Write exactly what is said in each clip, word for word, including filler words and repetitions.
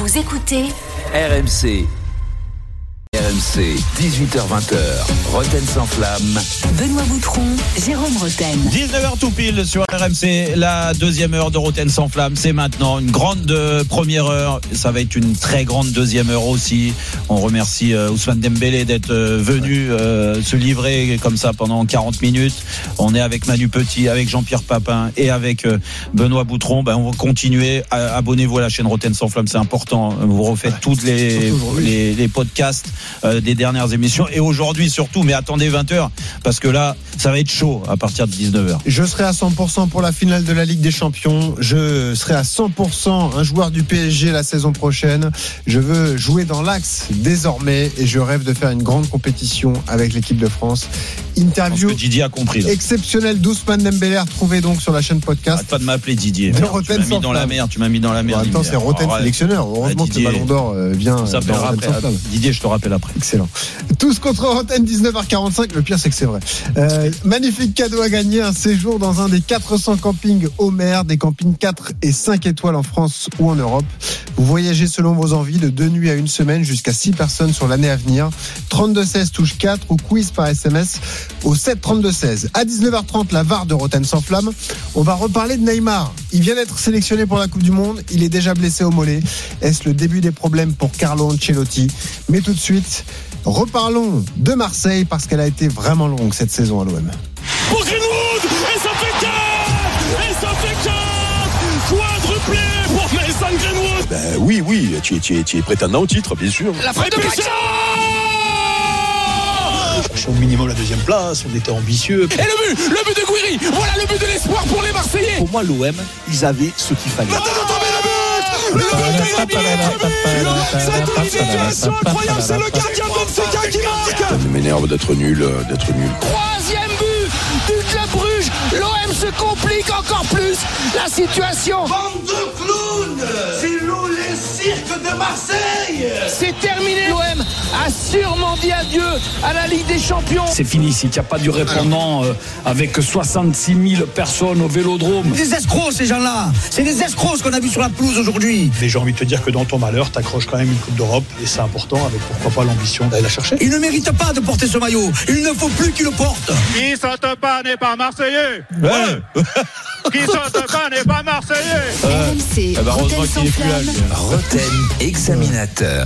Vous écoutez R M C. R M C, dix-huit heures vingt, Roten sans flamme. Benoît Boutron, Jérôme Roten. dix-neuf heures tout pile sur R M C, la deuxième heure de Roten sans flamme, c'est maintenant. Une grande première heure, ça va être une très grande deuxième heure aussi. On remercie euh, Ousmane Dembélé d'être euh, venu euh, se livrer comme ça pendant quarante minutes. On est avec Manu Petit, avec Jean-Pierre Papin et avec euh, Benoît Boutron. Ben, on va continuer. Abonnez-vous à la chaîne Roten sans flamme, c'est important. Vous refaites toutes les, les, les podcasts Euh, des dernières émissions et aujourd'hui surtout, mais attendez vingt heures parce que là ça va être chaud à partir de dix-neuf heures. Je serai à cent pour cent pour la finale de la Ligue des Champions, je serai à cent pour cent un joueur du P S G la saison prochaine, je veux jouer dans l'axe désormais et je rêve de faire une grande compétition avec l'équipe de France. Interview que Didier a compris là. Exceptionnelle d'Ousmane Dembélé, retrouvée donc sur la chaîne podcast. Arrête pas de m'appeler Didier. Merde, tu m'as mis dans la mer, tu m'as mis dans la mer. Bon, attends, c'est Roten sélectionneur. Heureusement que le Ballon d'Or vient. Ça dans après, Didier, je te rappelle après. Excellent. Tous contre Roten, dix-neuf heures quarante-cinq. Le pire, c'est que c'est vrai. Euh, magnifique cadeau à gagner, un séjour dans un des quatre cents campings Homer, des campings quatre et cinq étoiles en France ou en Europe. Vous voyagez selon vos envies de deux nuits à une semaine jusqu'à six personnes sur l'année à venir. trente-deux seize touche quatre ou quiz par S M S au sept trente-deux seize. À dix-neuf heures trente, la V A R de Roten sans flamme. On va reparler de Neymar. Il vient d'être sélectionné pour la Coupe du Monde. Il est déjà blessé au mollet. Est-ce le début des problèmes pour Carlo Ancelotti? Mais tout de suite, reparlons de Marseille parce qu'elle a été vraiment longue cette saison à l'O M. Pour Greenwood, et ça fait quatre, et ça fait quatre, quadruplé pour Mason Greenwood. Ben oui, oui, tu es, tu es, tu es prétendant au titre, bien sûr. La frappe de Pacha. On cherchait au minimum la deuxième place, on était ambitieux. Et le but, le but de Gouiri, voilà le but de l'espoir pour les Marseillais. Pour moi, l'O M, ils avaient ce qu'il fallait. Maintenant, tombé le but, le but de Immobilier, c'est une situation incroyable, c'est le gardien Fonseca qui marque. Ça m'énerve d'être nul, d'être nul. Troisième but du Club Bruges, l'O M se complique encore plus la situation. Bande de clowns, c'est nous les cirques de Marseille. C'est terminé, l'O M a sûrement dit adieu à la Ligue des Champions. C'est fini, s'il n'y a pas du répondant euh, avec soixante-six mille personnes au Vélodrome. Des escrocs ces gens-là, c'est des escrocs ce qu'on a vu sur la pelouse aujourd'hui. Mais j'ai envie de te dire que dans ton malheur, t'accroches quand même une Coupe d'Europe et c'est important avec pourquoi pas l'ambition d'aller la chercher. Il ne mérite pas de porter ce maillot, il ne faut plus qu'il le porte. Qui saute pas n'est pas Marseillais. Ouais. Qui saute pas n'est pas Marseillais. R M C, euh, bah, Roten sans flamme. Roten examinateur.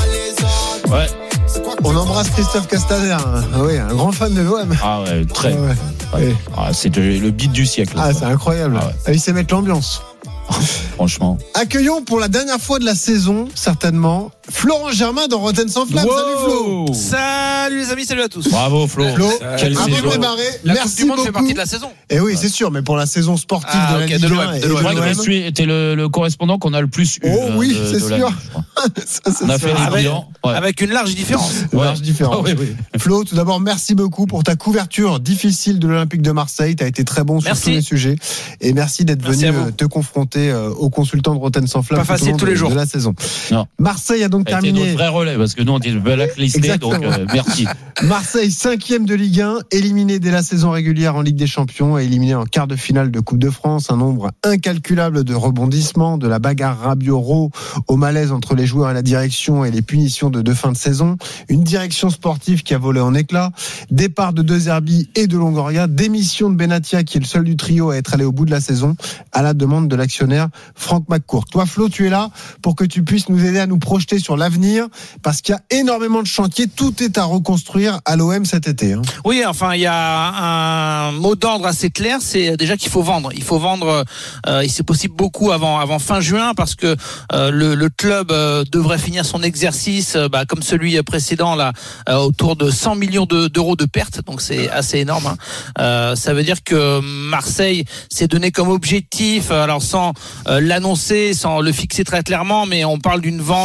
Ouais. On embrasse Christophe Castaner, hein. Ah oui, un grand fan de l'O M. Ah ouais, très. Ah ouais. Ouais. Ah, c'est le beat du siècle. Ah, c'est incroyable. Ah ouais. Ah, il sait mettre l'ambiance. Franchement. Accueillons pour la dernière fois de la saison, certainement, Florent Germain dans Roten sans flamme. Wow. Salut Flo. Salut les amis, salut à tous. Bravo Flo. Flo, quelle avant saison. de démarrer, La merci Coupe du Monde beaucoup. fait partie de la saison. Et oui, c'est sûr, mais pour la saison sportive Ah, de la ok, Ligue de l'O M, un et de l'O M. de l'O M. Je suis, t'es le, le correspondant qu'on a le plus eu. Oh oui, de, c'est de sûr. Ça, c'est On a sûr. fait les Avec, bilans. Ouais. avec une large différence. Ouais. Large différence. Ah, oui, oui. Flo, tout d'abord, merci beaucoup pour ta couverture difficile de l'Olympique de Marseille. Tu as été très bon sur Merci. tous les sujets. Et merci d'être Merci venu à vous. te confronter aux consultants de Roten sans flamme. Pas facile tout au long tous les de, jours. de la saison. Non. Marseille a donc Ça a été terminé. notre vrai relais parce que nous on était blacklistés, donc euh, merci. Marseille, cinquième de Ligue un, éliminé dès la saison régulière en Ligue des Champions et éliminé en quart de finale de Coupe de France. Un nombre incalculable de rebondissements, de la bagarre Rabiot-Rowe au malaise entre les joueurs et la direction et les punitions de, de fin de saison. Une direction sportive qui a volé en éclats. Départ de De Zerbi et de Longoria. Démission de Benatia qui est le seul du trio à être allé au bout de la saison à la demande de l'actionnaire Franck McCourt. Toi Flo, tu es là pour que tu puisses nous aider à nous projeter sur l'avenir parce qu'il y a énormément de chantiers. Tout est à reconstruire à l'O M cet été. Hein. Oui, enfin, il y a un mot d'ordre assez clair, c'est déjà qu'il faut vendre. Il faut vendre, euh, et c'est possible beaucoup avant, avant fin juin, parce que euh, le, le club euh, devrait finir son exercice, euh, bah, comme celui précédent, là, euh, autour de cent millions de, d'euros de pertes. Donc c'est assez énorme. Hein. Euh, ça veut dire que Marseille s'est donné comme objectif, alors sans euh, l'annoncer, sans le fixer très clairement, mais on parle d'une vente euh,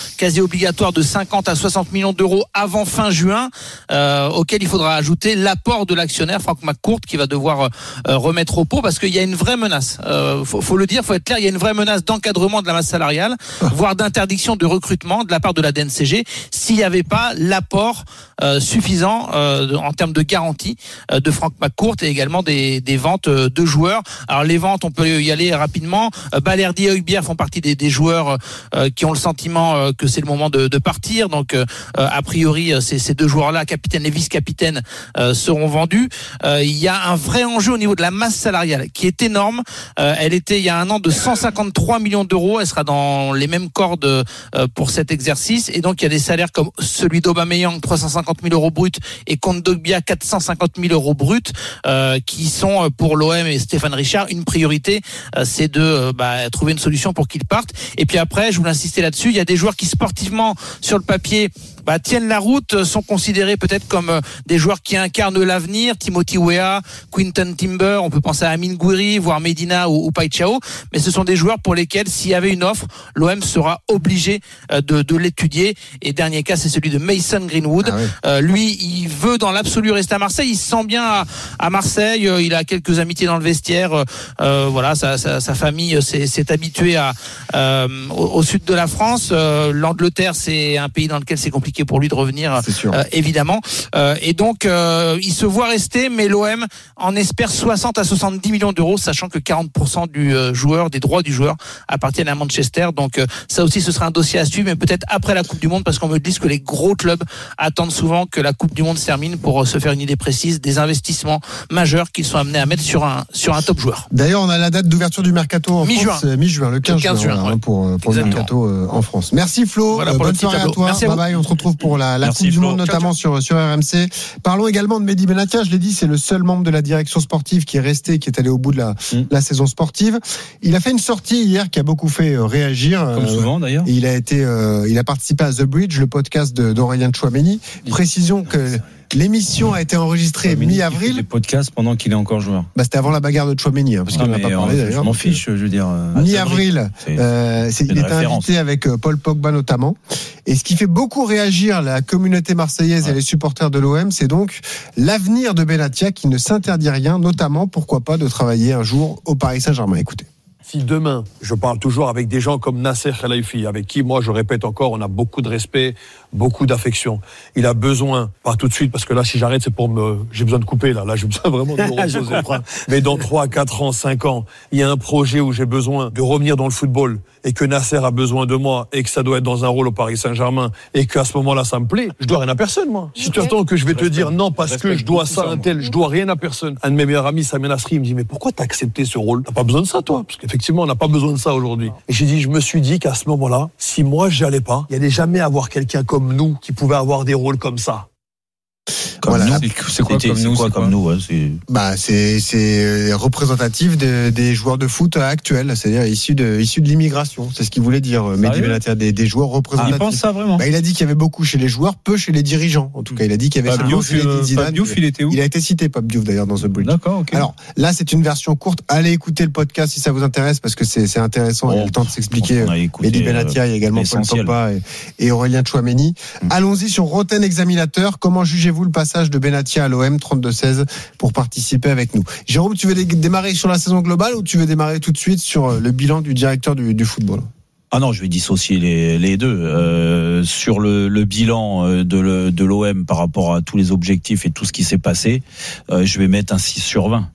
quasi obligatoire de cinquante à soixante millions d'euros avant fin juin, euh, auquel il faudra ajouter l'apport de l'actionnaire Frank McCourt qui va devoir euh, remettre au pot parce qu'il y a une vraie menace. Euh, faut, faut le dire, faut être clair, il y a une vraie menace d'encadrement de la masse salariale, voire d'interdiction de recrutement de la part de la D N C G s'il n'y avait pas l'apport euh, suffisant euh, en termes de garantie euh, de Frank McCourt et également des, des ventes de joueurs. Alors les ventes, on peut y aller rapidement. Euh, Balerdi et Højbjerg font partie des, des joueurs euh, qui ont le sentiment euh, que c'est le moment de, de partir. Donc euh, a priori, ces, ces deux joueurs-là, capitaine et vice-capitaine, euh, seront vendus. Euh, il y a un vrai enjeu au niveau de la masse salariale qui est énorme. Euh, elle était il y a un an de cent cinquante-trois millions d'euros. Elle sera dans les mêmes cordes euh, pour cet exercice. Et donc il y a des salaires comme celui d'Aubameyang, trois cent cinquante mille euros bruts, et Kondogbia, quatre cent cinquante mille euros bruts, euh, qui sont pour l'O M et Stéphane Richard une priorité. Euh, c'est de euh, bah, trouver une solution pour qu'ils partent. Et puis après, je voulais insister là-dessus, il y a des joueurs qui sportivement sur le papier bah, tiennent la route, sont considérés peut-être comme euh, des joueurs qui incarnent l'avenir. Timothy Weah, Quinton Timber, on peut penser à Amin Gouiri, voire Medina ou, ou Paixão, mais ce sont des joueurs pour lesquels s'il y avait une offre, l'O M sera obligé euh, de, de l'étudier. Et dernier cas, c'est celui de Mason Greenwood. Ah oui. euh, lui, il veut dans l'absolu rester à Marseille, il se sent bien à, à Marseille, euh, il a quelques amitiés dans le vestiaire, euh, voilà, sa, sa, sa famille s'est, s'est habituée à, euh, au, au sud de la France. Euh, L'Angleterre, c'est un pays dans lequel c'est compliqué pour lui de revenir, euh, évidemment. Euh, et donc, euh, il se voit rester, mais l'O M en espère soixante à soixante-dix millions d'euros, sachant que quarante pour cent du euh, joueur, des droits du joueur, appartiennent à Manchester. Donc, euh, ça aussi, ce sera un dossier à suivre, mais peut-être après la Coupe du Monde, parce qu'on me dit que les gros clubs attendent souvent que la Coupe du Monde se termine pour euh, se faire une idée précise des investissements majeurs qu'ils sont amenés à mettre sur un sur un top joueur. D'ailleurs, on a la date d'ouverture du mercato en mi-juin. France, mi-juin, le quinze, le quinze juin, juin ouais. hein, pour pour le mercato euh, en France. Merci Flo, voilà euh, bonne soirée à toi. Merci à bye bye, on se retrouve pour la, la Merci Coupe du Flo. Monde, notamment ciao, ciao. sur sur R M C. Parlons également de Mehdi Benatia, je l'ai dit, c'est le seul membre de la direction sportive qui est resté, qui est allé au bout de la, mmh. la saison sportive. Il a fait une sortie hier qui a beaucoup fait euh, réagir. Comme euh, souvent d'ailleurs. Il a été, euh, il a participé à The Bridge, le podcast de, d'Aurélien Tchouameni. Mmh. Précision que l'émission a été enregistrée Tchouameni mi-avril. Les podcasts pendant qu'il est encore joueur. Bah, c'était avant la bagarre de Tchouameni, hein, parce qu'il n'en a pas parlé euh, d'ailleurs. Je m'en fiche, je veux dire. Euh, mi-avril, c'est, euh, c'est, c'est il était invité avec euh, Paul Pogba notamment. Et ce qui fait beaucoup réagir la communauté marseillaise ouais. et les supporters de l'O M, c'est donc l'avenir de Benatia qui ne s'interdit rien, notamment, pourquoi pas, de travailler un jour au Paris Saint-Germain. Écoutez. Si demain, je parle toujours avec des gens comme Nasser Khelaifi, avec qui, moi, je répète encore, on a beaucoup de respect, beaucoup d'affection. Il a besoin, pas tout de suite, parce que là, si j'arrête, c'est pour me, j'ai besoin de couper, là. Là, j'ai besoin vraiment de me reposer. Mais dans trois, quatre ans, cinq ans, il y a un projet où j'ai besoin de revenir dans le football et que Nasser a besoin de moi et que ça doit être dans un rôle au Paris Saint-Germain et qu'à ce moment-là, ça me plaît. Je dois rien à personne, moi. Si tu attends que je vais te dire non, parce que je dois ça à un tel, je dois rien à personne. Un de mes meilleurs amis, Samir Nasri, il me dit, mais pourquoi t'as accepté ce rôle? T'as pas besoin de ça, toi? Parce qu'effectivement, on n'a pas besoin de ça aujourd'hui. Et j'ai dit, je me suis dit qu'à ce moment-là, si moi j'y allais pas, il y allait jamais avoir quelqu'un comme nous qui pouvait avoir des rôles comme ça. Comme voilà. nous, c'est quoi comme nous, c'est comme nous, ouais, c'est... Bah, c'est, c'est représentatif de, des joueurs de foot actuels, c'est-à-dire issus de, issus de l'immigration. C'est ce qu'il voulait dire, Mehdi Benatia, des, des joueurs représentatifs. Ah, il pense ça vraiment? Bah, il a dit qu'il y avait beaucoup chez les joueurs, peu chez les dirigeants. En tout cas, il a dit qu'il y avait Pape Diouf, euh, Pape Diouf, il était où? Il a été cité, Pape Diouf, d'ailleurs, dans The Bridge. D'accord, ok. Alors, là, c'est une version courte. Allez écouter le podcast si ça vous intéresse, parce que c'est, c'est intéressant. Bon, il y a le temps de s'expliquer. Mehdi Benatia, il y a également Paul Pogba et, et Aurélien Tchouameni. Hum. Allons-y sur Roten Examinateur. Comment jugez-vous le passage de Benatia à l'O M trente-deux seize pour participer avec nous? Jérôme, tu veux dé- démarrer sur la saison globale ou tu veux démarrer tout de suite sur le bilan du directeur du, du football? Ah non, je vais dissocier les, les deux. Euh, sur le, le bilan de, le, de l'O M par rapport à tous les objectifs et tout ce qui s'est passé, euh, je vais mettre un six sur vingt.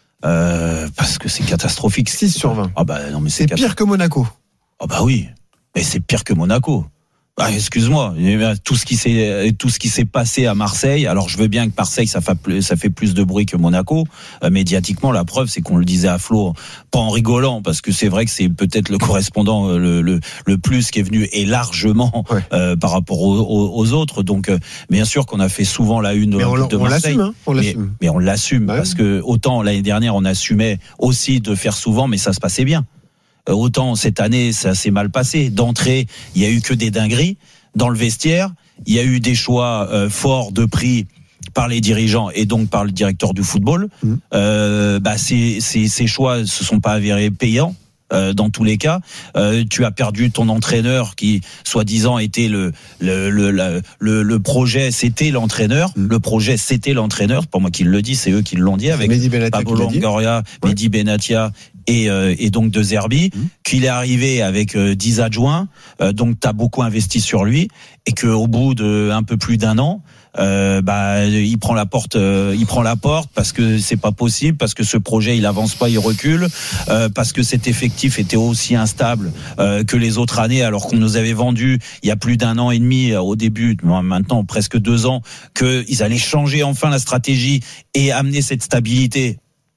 Euh, parce que c'est catastrophique. six sur vingt. Ah bah non, mais c'est, c'est pire que Monaco. Ah bah oui, mais c'est pire que Monaco. Ah, excuse-moi, tout ce qui s'est tout ce qui s'est passé à Marseille. Alors je veux bien que Marseille ça fait plus, ça fait plus de bruit que Monaco euh, médiatiquement. La preuve c'est qu'on le disait à Flo, pas en rigolant parce que c'est vrai que c'est peut-être le correspondant le le, le plus qui est venu et largement ouais. euh, par rapport aux, aux, aux autres. Donc euh, bien sûr qu'on a fait souvent la une de, on, de on Marseille, l'assume, hein, on mais, l'assume. mais on l'assume ouais. parce que autant l'année dernière on assumait aussi de faire souvent, mais ça se passait bien. Autant cette année ça s'est mal passé. D'entrée, il y a eu que des dingueries dans le vestiaire. Il y a eu des choix euh, forts de prix par les dirigeants et donc par le directeur du football. Mmh. Euh, bah ces, ces, ces choix se sont pas avérés payants euh, dans tous les cas. Euh, tu as perdu ton entraîneur qui, soi-disant, était le le le le, le, le projet, c'était l'entraîneur. Mmh. Le projet, c'était l'entraîneur. C'est pas moi qui le dis, c'est eux qui l'ont dit avec Pablo Longoria, ouais. Mehdi Benatia. Et, euh, et donc de Zerbi, mmh. qu'il est arrivé avec euh, dix adjoints, euh, donc t'as beaucoup investi sur lui, et qu'au bout de un peu plus d'un an, euh, bah il prend la porte, euh, il prend la porte parce que c'est pas possible, parce que ce projet il avance pas, il recule, euh, parce que cet effectif était aussi instable euh, que les autres années, alors qu'on nous avait vendu il y a plus d'un an et demi au début, maintenant presque deux ans, qu'ils allaient changer enfin la stratégie et amener cette stabilité.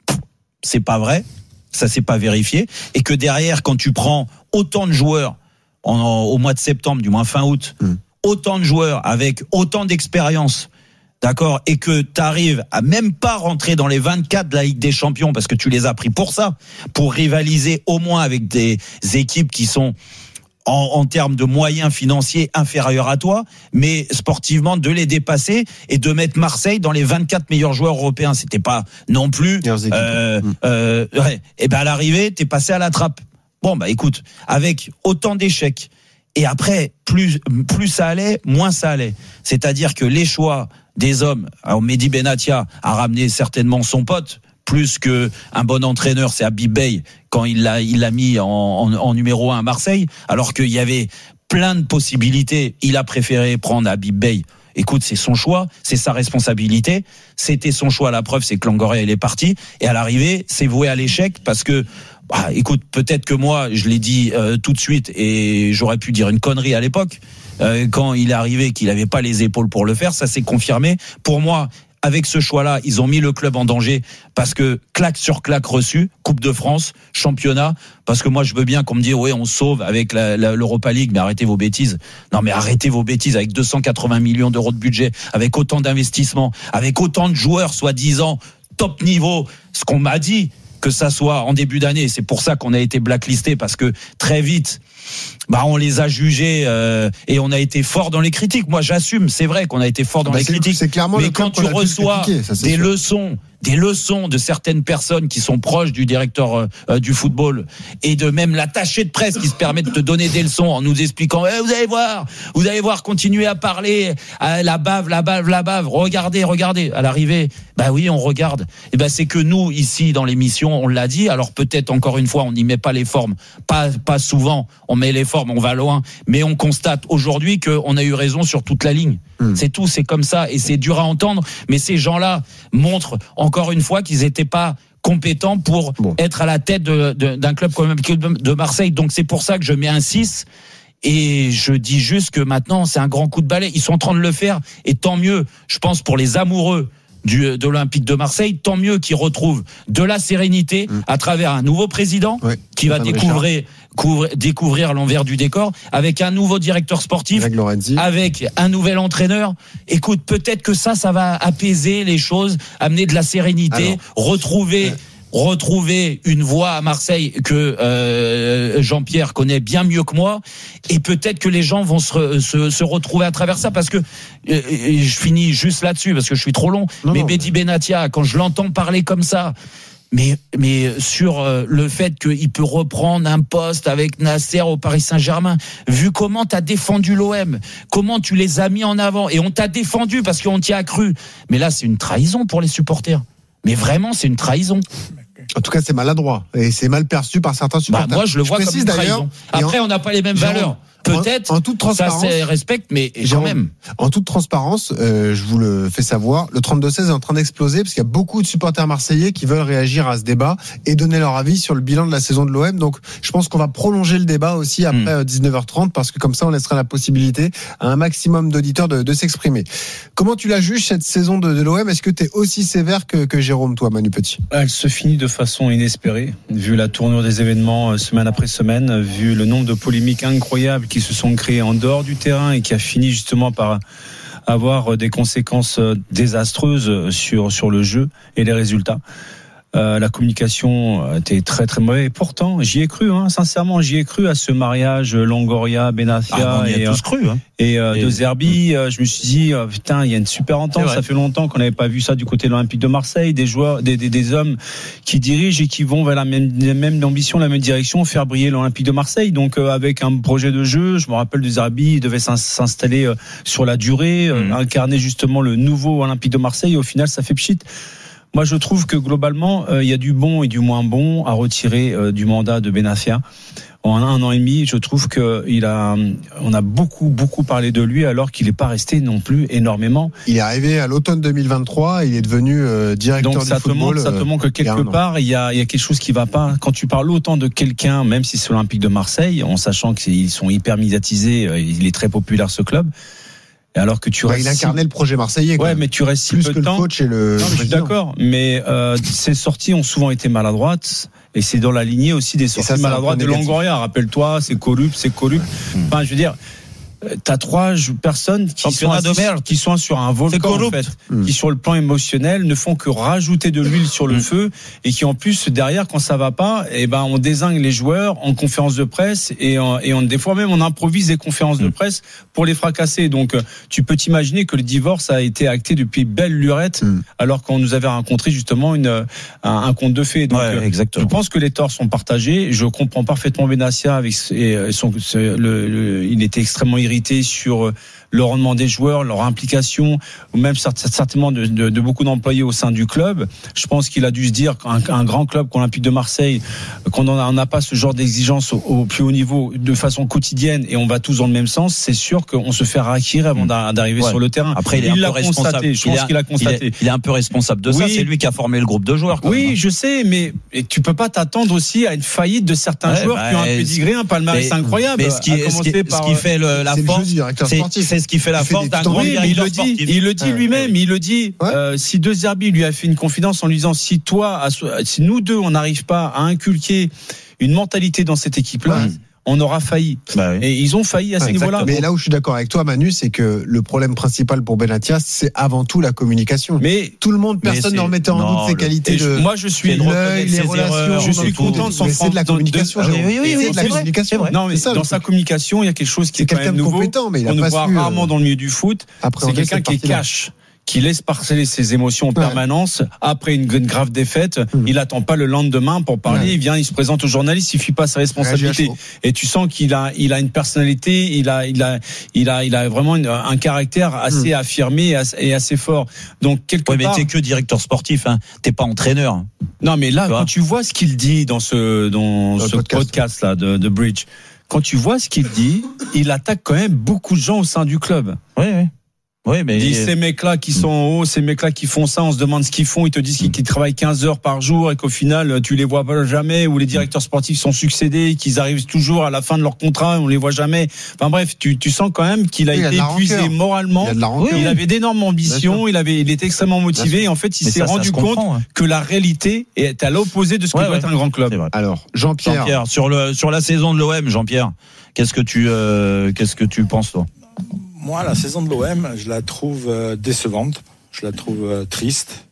C'est pas vrai. Ça s'est pas vérifié, et que derrière, quand tu prends autant de joueurs en, en, au mois de septembre, du moins fin août, mmh. autant de joueurs avec autant d'expérience, d'accord, et que tu arrives à même pas rentrer dans les vingt-quatre de la Ligue des Champions parce que tu les as pris pour ça, pour rivaliser au moins avec des équipes qui sont En, en termes de moyens financiers inférieurs à toi, mais sportivement de les dépasser et de mettre Marseille dans les vingt-quatre meilleurs joueurs européens. C'était pas non plus. Euh, euh, ouais. Et ben à l'arrivée, t'es passé à la trappe. Bon bah écoute, avec autant d'échecs. Et après, plus plus ça allait, moins ça allait. C'est-à-dire que les choix des hommes, alors Mehdi Benatia a ramené certainement son pote. Plus que un bon entraîneur, c'est Habib Beye quand il l'a il l'a mis en, en, en numéro un à Marseille, alors qu'il y avait plein de possibilités. Il a préféré prendre Habib Beye. Écoute, c'est son choix, c'est sa responsabilité. C'était son choix. La preuve, c'est que Longoria il est parti, et à l'arrivée, c'est voué à l'échec parce que. Bah, écoute, peut-être que moi, je l'ai dit euh, tout de suite, et j'aurais pu dire une connerie à l'époque euh, quand il est arrivé, qu'il n'avait pas les épaules pour le faire. Ça s'est confirmé. Pour moi. Avec ce choix-là, ils ont mis le club en danger parce que claque sur claque reçue, Coupe de France, championnat, parce que moi je veux bien qu'on me dise oui on sauve avec la, la, l'Europa League, mais arrêtez vos bêtises. Non mais arrêtez vos bêtises avec deux cent quatre-vingts millions d'euros de budget, avec autant d'investissements, avec autant de joueurs soi-disant top niveau, ce qu'on m'a dit que ça soit en début d'année, c'est pour ça qu'on a été blacklisté parce que très vite bah on les a jugés euh, et on a été fort dans les critiques. Moi j'assume, c'est vrai qu'on a été fort dans bah les c'est, critiques. C'est clairement mais quand tu reçois ça, des sûr. leçons, des leçons de certaines personnes qui sont proches du directeur euh, du football et de même l'attaché de presse qui se permet de te donner des leçons en nous expliquant eh, vous allez voir, vous allez voir, continuer à parler, à la bave, la bave, la bave. Regardez, regardez. À l'arrivée, bah oui, on regarde. Et ben c'est que nous ici dans l'émission, on l'a dit. Alors peut-être encore une fois, on n'y met pas les formes, pas pas souvent. On met les formes, on va loin, mais on constate aujourd'hui qu'on a eu raison sur toute la ligne. Mmh. C'est tout, c'est comme ça, et c'est dur à entendre, mais ces gens-là montrent encore une fois qu'ils n'étaient pas compétents pour bon. être à la tête de, de, d'un club comme de Marseille. Donc c'est pour ça que je mets un six. Et je dis juste que maintenant, c'est un grand coup de balai. Ils sont en train de le faire, et tant mieux, je pense, pour les amoureux du, de l'Olympique de Marseille, tant mieux qu'ils retrouvent de la sérénité mmh. à travers un nouveau président ouais, qui va découvrir, couvrir, découvrir l'envers du décor, avec un nouveau directeur sportif, avec un nouvel entraîneur. Écoute, peut-être que ça, ça va apaiser les choses, amener de la sérénité, Alors, retrouver... Ouais. retrouver une voie à Marseille que euh, Jean-Pierre connaît bien mieux que moi, et peut-être que les gens vont se, se, se retrouver à travers ça, parce que euh, je finis juste là-dessus parce que je suis trop long, non, mais Mehdi Benatia, quand je l'entends parler comme ça, mais mais sur euh, le fait qu'il peut reprendre un poste avec Nasser au Paris Saint-Germain, vu comment t'as défendu l'O M, comment tu les as mis en avant, et on t'a défendu parce qu'on t'y a cru, mais là c'est une trahison pour les supporters. Mais vraiment, c'est une trahison. En tout cas, c'est maladroit et c'est mal perçu par certains supporters. Bah, moi, je le vois je comme une trahison. Après, on n'a pas les mêmes Jérôme, valeurs. Peut-être, en, en toute transparence, ça se respecte, mais quand Jérôme, même. En toute transparence, euh, je vous le fais savoir, le trente-deux seize est en train d'exploser parce qu'il y a beaucoup de supporters marseillais qui veulent réagir à ce débat et donner leur avis sur le bilan de la saison de l'O M. Donc, je pense qu'on va prolonger le débat aussi après mmh. dix-neuf heures trente, parce que comme ça, on laissera la possibilité à un maximum d'auditeurs de, de s'exprimer. Comment tu la juges, cette saison de, de l'O M? Est-ce que tu es aussi sévère que, que Jérôme, toi, Manu Petit? Elle se finit de façon inespérée, vu la tournure des événements semaine après semaine, vu le nombre de polémiques incroyables qui se sont créées en dehors du terrain et qui a fini justement par avoir des conséquences désastreuses sur, sur le jeu et les résultats. Euh, la communication était très très mauvaise. Et pourtant, j'y ai cru, hein, sincèrement, j'y ai cru à ce mariage Longoria, Benafia ah, on y et, a tous cru, hein. et, euh, et De Zerbi. Euh, je me suis dit, euh, putain, il y a une super entente. Ça fait longtemps qu'on n'avait pas vu ça du côté de l'Olympique de Marseille. Des joueurs, des, des, des hommes qui dirigent et qui vont vers la même, la même ambition, la même direction, faire briller l'Olympique de Marseille. Donc euh, avec un projet de jeu, je me rappelle De Zerbi, il devait s'installer euh, sur la durée, euh, mmh. incarner justement le nouveau Olympique de Marseille. Et au final, ça fait pchit. Moi, je trouve que globalement, euh, il y a du bon et du moins bon à retirer euh, du mandat de Benafia. En un an et demi, je trouve que il a, on a beaucoup, beaucoup parlé de lui alors qu'il n'est pas resté non plus énormément. Il est arrivé à l'automne deux mille vingt-trois, il est devenu euh, directeur Donc, du ça football. Donc, ça te montre, ça te montre que quelque part, il y a, il y a quelque chose qui va pas. Quand tu parles autant de quelqu'un, même si c'est l'Olympique de Marseille, en sachant qu'ils sont hyper médiatisés, il est très populaire ce club. Alors que tu bah, restes il incarnait si... le projet marseillais. Ouais, mais tu restes si plus peu que de temps. Le coach et le. Non, mais je suis d'accord, mais euh, ces sorties ont souvent été maladroites et c'est dans la lignée aussi des sorties ça, maladroites de Longoria. Rappelle-toi, c'est corrupt, c'est corrupt. Enfin, je veux dire. T'as trois personnes qui sont, assis, qui sont sur un volcan en fait, mmh. qui sur le plan émotionnel ne font que rajouter de l'huile sur le mmh. feu et qui en plus derrière quand ça va pas, eh ben on désigne les joueurs en conférence de presse et, en, et on, des fois même on improvise des conférences mmh. de presse pour les fracasser. Donc tu peux t'imaginer que le divorce a été acté depuis belle lurette mmh. alors qu'on nous avait rencontré justement une, un, un conte de fées. Donc ouais, je pense que les torts sont partagés. Je comprends parfaitement Benassia avec et son, le, le, il était extrêmement irrité sur le rendement des joueurs, leur implication, ou même certainement de, de, de beaucoup d'employés au sein du club. Je pense qu'il a dû se dire qu'un un grand club comme l'Olympique de Marseille, qu'on n'a pas ce genre d'exigence au, au plus haut niveau de façon quotidienne et on va tous dans le même sens, c'est sûr qu'on se fait raquer avant d'arriver ouais. sur le terrain. Après, il est il un peu responsable. Constaté, je pense qu'il a constaté. Il est, il est un peu responsable de oui. ça. C'est lui qui a formé le groupe de joueurs. Oui, même. je sais, mais et tu peux pas t'attendre aussi à une faillite de certains ouais, joueurs bah, qui ont un pédigré, un palmarès incroyable. Mais ce qui, ce qui, par, ce qui fait le, la force, c'est ce qui fait la force d'un grand directeur sportif. Il le dit lui-même, il le dit. Si De Zerbi lui a fait une confidence en lui disant si toi, si nous deux, on n'arrive pas à inculquer une mentalité dans cette équipe-là. Ouais. On aura failli. Bah oui. Et ils ont failli à ce ah, niveau-là. Mais là où je suis d'accord avec toi, Manu, c'est que le problème principal pour Benafia, c'est avant tout la communication. Mais tout le monde, personne ne remettait en doute ses le... qualités de. Moi, je suis l'œil, les relations. Erreurs, je suis content de son C'est de la communication. De... Oui, oui, oui, c'est de la communication. Non, mais ça, dans sa communication, il y a quelque chose qui est quand même nouveau. Compétent, mais il a on pas nous voit rarement dans le milieu du foot. C'est quelqu'un qui est cash. Qui laisse parceller ses émotions en ouais. permanence. Après une, une grave défaite, mmh. il attend pas le lendemain pour parler. Ouais. Il vient, il se présente aux journalistes, il fuit pas ses responsabilités. Et tu sens qu'il a, il a une personnalité, il a, il a, il a, il a vraiment une, un caractère assez mmh. affirmé et assez, et assez fort. Donc quelque ouais, part. Mais t'es que directeur sportif, hein. T'es pas entraîneur. Non, mais là, tu quand tu vois ce qu'il dit dans ce, dans ce podcast, podcast là de, de Bridge, quand tu vois ce qu'il dit, il attaque quand même beaucoup de gens au sein du club. Oui, oui. Oui, mais dit ces mecs-là qui sont en haut, ces mecs-là qui font ça, on se demande ce qu'ils font. Ils te disent qu'ils, qu'ils travaillent quinze heures par jour et qu'au final, tu les vois pas jamais. Ou les directeurs sportifs sont succédés, qu'ils arrivent toujours à la fin de leur contrat, on les voit jamais. Enfin bref, tu, tu sens quand même qu'il a oui, été a épuisé rancœur. moralement. Il, oui, il avait d'énormes ambitions, il avait, il était extrêmement motivé. Et en fait, il mais s'est ça, rendu ça compte comprend, hein. que la réalité est à l'opposé de ce que ouais, doit ouais. être un grand club. Alors, Jean-Pierre, Jean-Pierre, sur le sur la saison de l'O M, Jean-Pierre, qu'est-ce que tu euh, qu'est-ce que tu penses toi? Moi, la saison de l'O M, je la trouve euh, décevante, je la trouve euh, triste.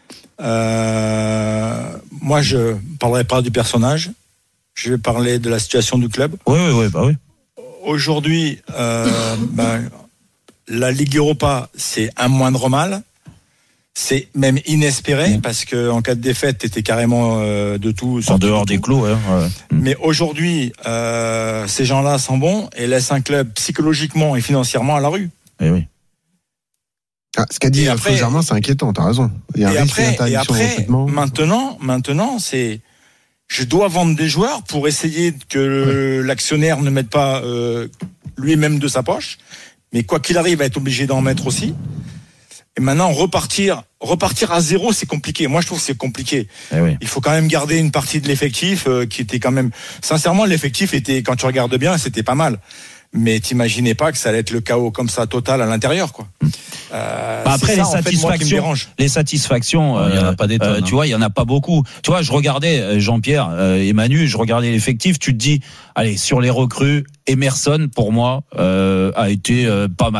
Euh, moi, je parlerai pas du personnage, je vais parler de la situation du club. Oui, oui, oui, bah oui. Aujourd'hui, euh, ben, la Ligue Europa, c'est un moindre mal. C'est même inespéré, mmh. parce que en cas de défaite, t'étais carrément euh, de tout. En dehors des clous, ouais. ouais. Mais aujourd'hui, euh, ces gens-là sont bons et laissent un club psychologiquement et financièrement à la rue. Et oui. Ah, ce qu'a dit Fred Germain, c'est inquiétant, t'as raison. Il y a un et risque après, et après maintenant, maintenant, c'est, je dois vendre des joueurs pour essayer que ouais. l'actionnaire ne mette pas euh, lui-même de sa poche. Mais quoi qu'il arrive, va être obligé d'en mettre aussi. Et maintenant, repartir, repartir à zéro, c'est compliqué. Moi, je trouve que c'est compliqué. Eh oui. Il faut quand même garder une partie de l'effectif euh, qui était quand même. Sincèrement, l'effectif était, quand tu regardes bien, c'était pas mal. Mais t'imaginais pas que ça allait être le chaos comme ça total à l'intérieur, quoi. Euh, bah après, ça, les, satisfactions, en fait, les satisfactions, il y en a pas des tonnes, euh, hein. Tu vois, il y en a pas beaucoup. Tu vois, je regardais Jean-Pierre euh, et Manu, je regardais l'effectif. Tu te dis, allez, sur les recrues, Emerson pour moi euh, a été euh, pas mal.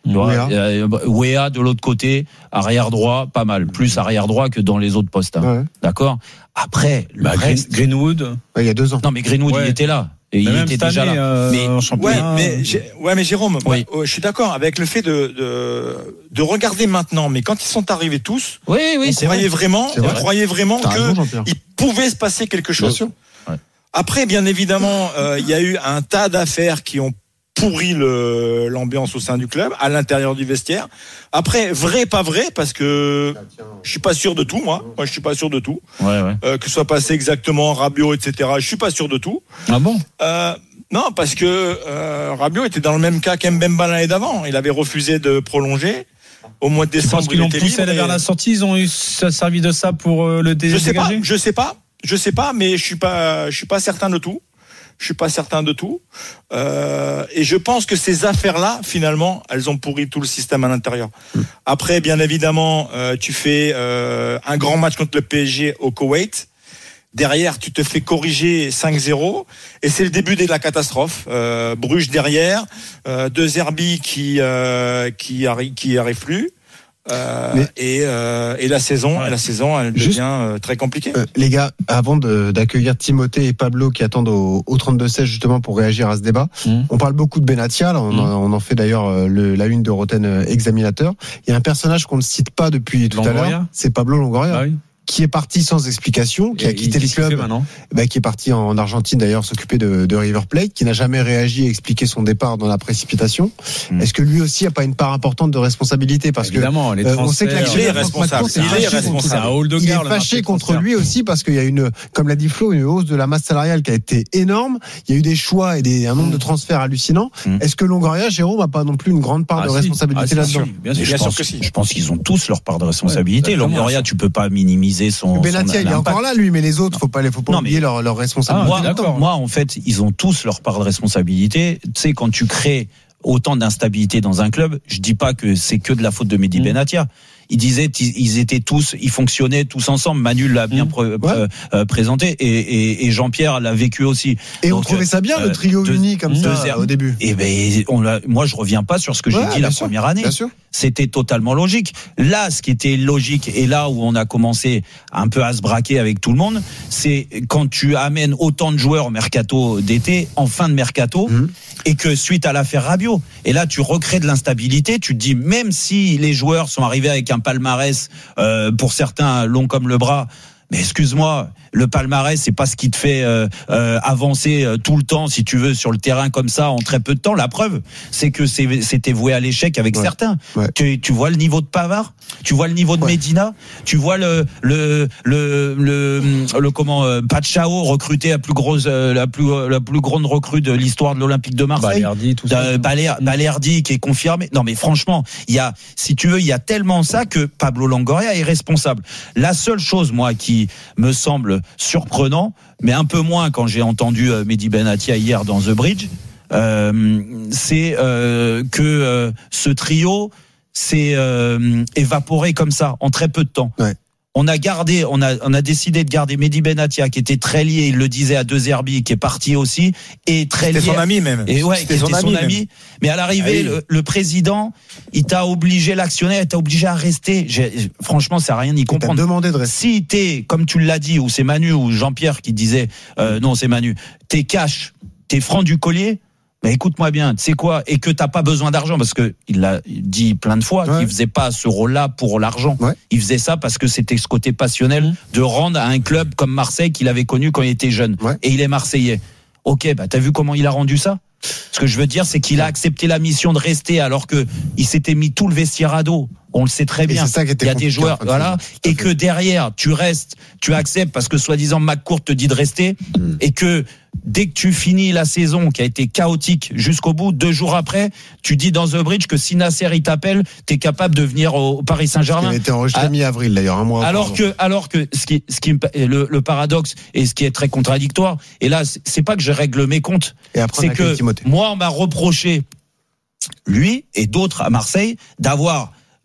Wea. Euh, Wea de l'autre côté, arrière droit, pas mal. Plus arrière droit que dans les autres postes. Hein. Ouais. D'accord. Après, le bah, reste... Greenwood. Ouais, il y a deux ans. Non, mais Greenwood, ouais. il était là. Et il était déjà année, là. Euh, mais, ouais, mais, ouais, mais Jérôme, oui. moi, je suis d'accord avec le fait de, de, de regarder maintenant. Mais quand ils sont arrivés tous, oui, oui, on c'est croyait vrai. vraiment, c'est on vrai. croyait vraiment qu'il pouvait se passer quelque chose. Bien sûr. Ouais. Après, bien évidemment, euh, il y a eu un tas d'affaires qui ont pourri le, l'ambiance au sein du club, à l'intérieur du vestiaire. Après, vrai, pas vrai, parce que je suis pas sûr de tout, moi. Moi, je suis pas sûr de tout. Ouais, ouais. Euh, que ce soit passé exactement, Rabiot, et cetera. Je suis pas sûr de tout. Ah bon? Euh, non, parce que euh, Rabiot était dans le même cas qu'Mbemba l'année d'avant. Il avait refusé de prolonger. Au mois de décembre, tu penses qu'ils l'ont poussé vers la sortie, ils ont eu ça servi de ça pour euh, le dégager? Je sais pas, je sais pas, je sais pas, mais je suis pas, je suis pas certain de tout. Je suis pas certain de tout. Euh, et je pense que ces affaires-là, finalement, elles ont pourri tout le système à l'intérieur. Mmh. Après, bien évidemment, euh, tu fais euh, un grand match contre le P S G au Koweït. Derrière, tu te fais corriger cinq zéro. Et c'est le début de la catastrophe. Euh, Bruges derrière, euh, deux Herbie qui, euh, qui, arri- qui arrivent plus. Euh, mais, et, euh, et la saison, ouais. la saison, elle devient juste, euh, très compliquée. Euh, les gars, avant de, d'accueillir Timothée et Pablo qui attendent au, au trente-deux seize justement pour réagir à ce débat, mmh. on parle beaucoup de Benatia. Là, on, mmh. en, on en fait d'ailleurs le, la une de Roten Examinateur. Il y a un personnage qu'on ne cite pas depuis tout Longoria. à l'heure, c'est Pablo Longoria. Ah oui. Qui est parti sans explication, qui a quitté le club, bah, qui est parti en Argentine d'ailleurs s'occuper de, de River Plate, qui n'a jamais réagi et expliqué son départ dans la précipitation. Mmh. Est-ce que lui aussi a pas une part importante de responsabilité? Parce Évidemment, que les euh, on sait que il est responsable. Il est responsable. Il est fâché contre lui aussi parce qu'il y a une, comme l'a dit Flo, une hausse de la masse salariale qui a été énorme. Il y a eu des choix et des, un nombre de transferts hallucinants. Mmh. Est-ce que Longoria, Jérôme, a pas non plus une grande part ah de si. responsabilité ah, là-dedans? Bien sûr, bien sûr que si. Je pense qu'ils ont tous leur part de responsabilité. Ouais, Longoria, tu peux pas minimiser son. Benatia, il est encore là, lui, mais les autres, faut pas, faut pas non, oublier leur, leur responsabilité. Ah, moi, moi, en fait, ils ont tous leur part de responsabilité. Tu sais, quand tu crées autant d'instabilité dans un club, je dis pas que c'est que de la faute de Mehdi mmh. Benatia. Ils disaient, ils étaient tous, ils fonctionnaient tous ensemble. Manu l'a bien mmh. pr- ouais. euh, présenté et, et, et Jean-Pierre l'a vécu aussi. Et donc, on trouvait ça bien, euh, le trio deux, uni comme ça deuxième, au début. Et ben, on l'a, moi, je reviens pas sur ce que ouais, j'ai dit la sûr, première année. C'était totalement logique. Là, ce qui était logique et là où on a commencé un peu à se braquer avec tout le monde, c'est quand tu amènes autant de joueurs au mercato d'été, en fin de mercato, mmh. et que suite à l'affaire Rabiot, et là tu recrées de l'instabilité. Tu te dis, même si les joueurs sont arrivés avec un palmarès euh, pour certains long comme le bras, mais excuse-moi, le palmarès, c'est pas ce qui te fait euh, euh, avancer euh, tout le temps, si tu veux, sur le terrain comme ça en très peu de temps. La preuve, c'est que c'est, c'était voué à l'échec avec ouais. certains. Ouais. Tu, tu vois le niveau de Pavard, tu vois le niveau de ouais. Medina, tu vois le le le le, le, le comment euh, Pachao recruté la plus grosse euh, la plus la plus grande recrue de l'histoire de l'Olympique de Marseille. Balerdi, tout ça. Baler, Balerdi qui est confirmé. Non mais franchement, il y a, si tu veux, il y a tellement ça que Pablo Longoria est responsable. La seule chose, moi, qui me semble surprenant, mais un peu moins quand j'ai entendu euh, Mehdi Benatia hier dans The Bridge, euh, c'est euh, que euh, ce trio s'est euh, évaporé comme ça en très peu de temps. Ouais. On a gardé, on a, on a décidé de garder Mehdi Benatia qui était très lié, il le disait à deux Herbie, qui est parti aussi, et très C'était lié. C'était son ami même. Et ouais, C'était son, son ami. ami. Mais à l'arrivée, ah oui. le, le président, il t'a obligé, l'actionnaire, il t'a obligé à rester. J'ai, franchement, ça n'a rien y comprendre. Il t'a demandé de rester. Si t'es, comme tu l'as dit, ou c'est Manu ou Jean-Pierre qui disait, euh, non, c'est Manu, t'es cash, t'es franc du collier. Mais écoute-moi bien, tu sais quoi, et que t'as pas besoin d'argent, parce que il l'a dit plein de fois, ouais. qu'il faisait pas ce rôle-là pour l'argent. Ouais. Il faisait ça parce que c'était ce côté passionnel mmh. de rendre à un club comme Marseille qu'il avait connu quand il était jeune. Ouais. Et il est Marseillais. Ok, bah t'as vu comment il a rendu ça? Ce que je veux dire, c'est qu'il a accepté la mission de rester alors que il s'était mis tout le vestiaire à dos. On le sait très bien. Il y a des joueurs, voilà, et que derrière tu restes, tu acceptes parce que soi-disant McCourt te dit de rester, mmh. et que dès que tu finis la saison qui a été chaotique jusqu'au bout, deux jours après, tu dis dans The Bridge que si Nasser il t'appelle, t'es capable de venir au Paris Saint-Germain. Il a été enregistré ah, mi-avril d'ailleurs, un mois. Alors que, alors que ce qui, ce qui, le, le paradoxe et ce qui est très contradictoire, et là c'est pas que je règle mes comptes, c'est que Timothée. Moi on m'a reproché, lui et d'autres à Marseille, d'avoir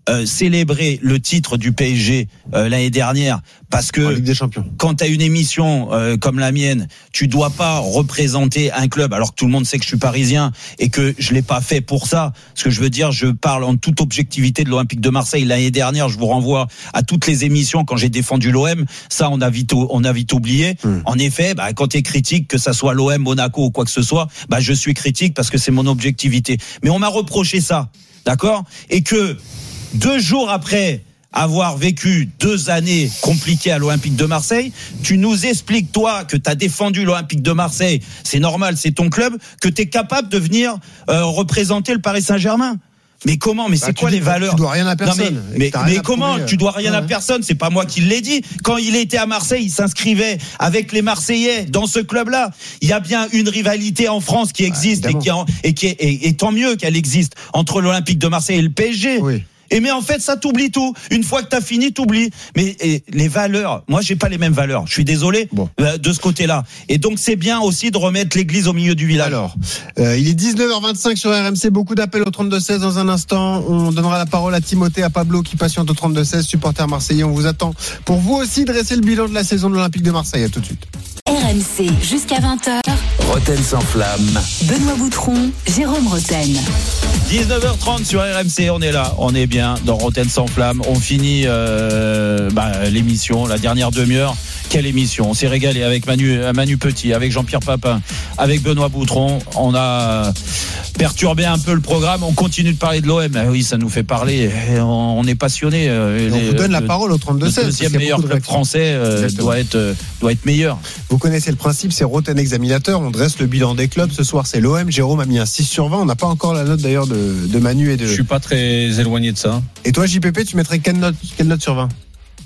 euh, célébrer le titre du P S G euh, l'année dernière, parce que Ligue des Champions. Quand tu as une émission euh, comme la mienne, tu dois pas représenter un club, alors que tout le monde sait que je suis parisien et que je l'ai pas fait pour ça. Ce que je veux dire, je parle en toute objectivité de l'Olympique de Marseille. L'année dernière, je vous renvoie à toutes les émissions quand j'ai défendu l'O M. Ça, on a vite, on a vite oublié. Mmh. En effet, bah, quand tu es critique, que ça soit l'O M, Monaco ou quoi que ce soit, bah, je suis critique parce que c'est mon objectivité. Mais on m'a reproché ça, d'accord ? Et que deux jours après avoir vécu deux années compliquées à l'Olympique de Marseille, tu nous expliques, toi, que tu as défendu l'Olympique de Marseille, c'est normal, c'est ton club, que tu es capable de venir euh, représenter le Paris Saint-Germain. Mais comment? Mais c'est bah, quoi les valeurs? Tu dois rien à personne. Non, mais mais, mais comment prouver, tu dois rien ouais. à personne? C'est pas moi qui l'ai dit. Quand il était à Marseille, il s'inscrivait avec les Marseillais dans ce club-là. Il y a bien une rivalité en France qui existe ah, et, qui en, et qui est et, et tant mieux qu'elle existe entre l'Olympique de Marseille et le P S G. Oui. Et mais en fait, ça t'oublie tout. Une fois que t'as fini, t'oublies. Mais et, les valeurs, moi, j'ai pas les mêmes valeurs. Je suis désolé bon. euh, de ce côté-là. Et donc, c'est bien aussi de remettre l'église au milieu du village. Alors, euh, il est dix-neuf heures vingt-cinq sur R M C. Beaucoup d'appels au trente-deux seize dans un instant. On donnera la parole à Timothée, à Pablo qui patiente au trente-deux seize, supporter marseillais. On vous attend pour vous aussi dresser le bilan de la saison de l'Olympique de Marseille. À tout de suite. R M C jusqu'à vingt heures. Roten sans flamme. Benoît Boutron, Jérôme Roten. dix-neuf heures trente sur R M C, on est là, on est bien dans Roten sans flamme. On finit euh, bah, l'émission, la dernière demi-heure. Quelle émission! On s'est régalé avec Manu, Manu Petit, avec Jean-Pierre Papin, avec Benoît Boutron. On a perturbé un peu le programme. On continue de parler de l'O M. Ah oui, ça nous fait parler. On est passionné. On vous donne la parole au trente-deux seize. Le deuxième meilleur club français euh, doit être euh, doit être meilleur. Vous connaissez le principe, c'est Roten Examinateur. On dresse le bilan des clubs. Ce soir, c'est l'O M. Jérôme a mis un six sur vingt. On n'a pas encore la note d'ailleurs de, de Manu et de. Je suis pas très éloigné de ça. Et toi, J P P, tu mettrais quelle note, quelle note sur vingt?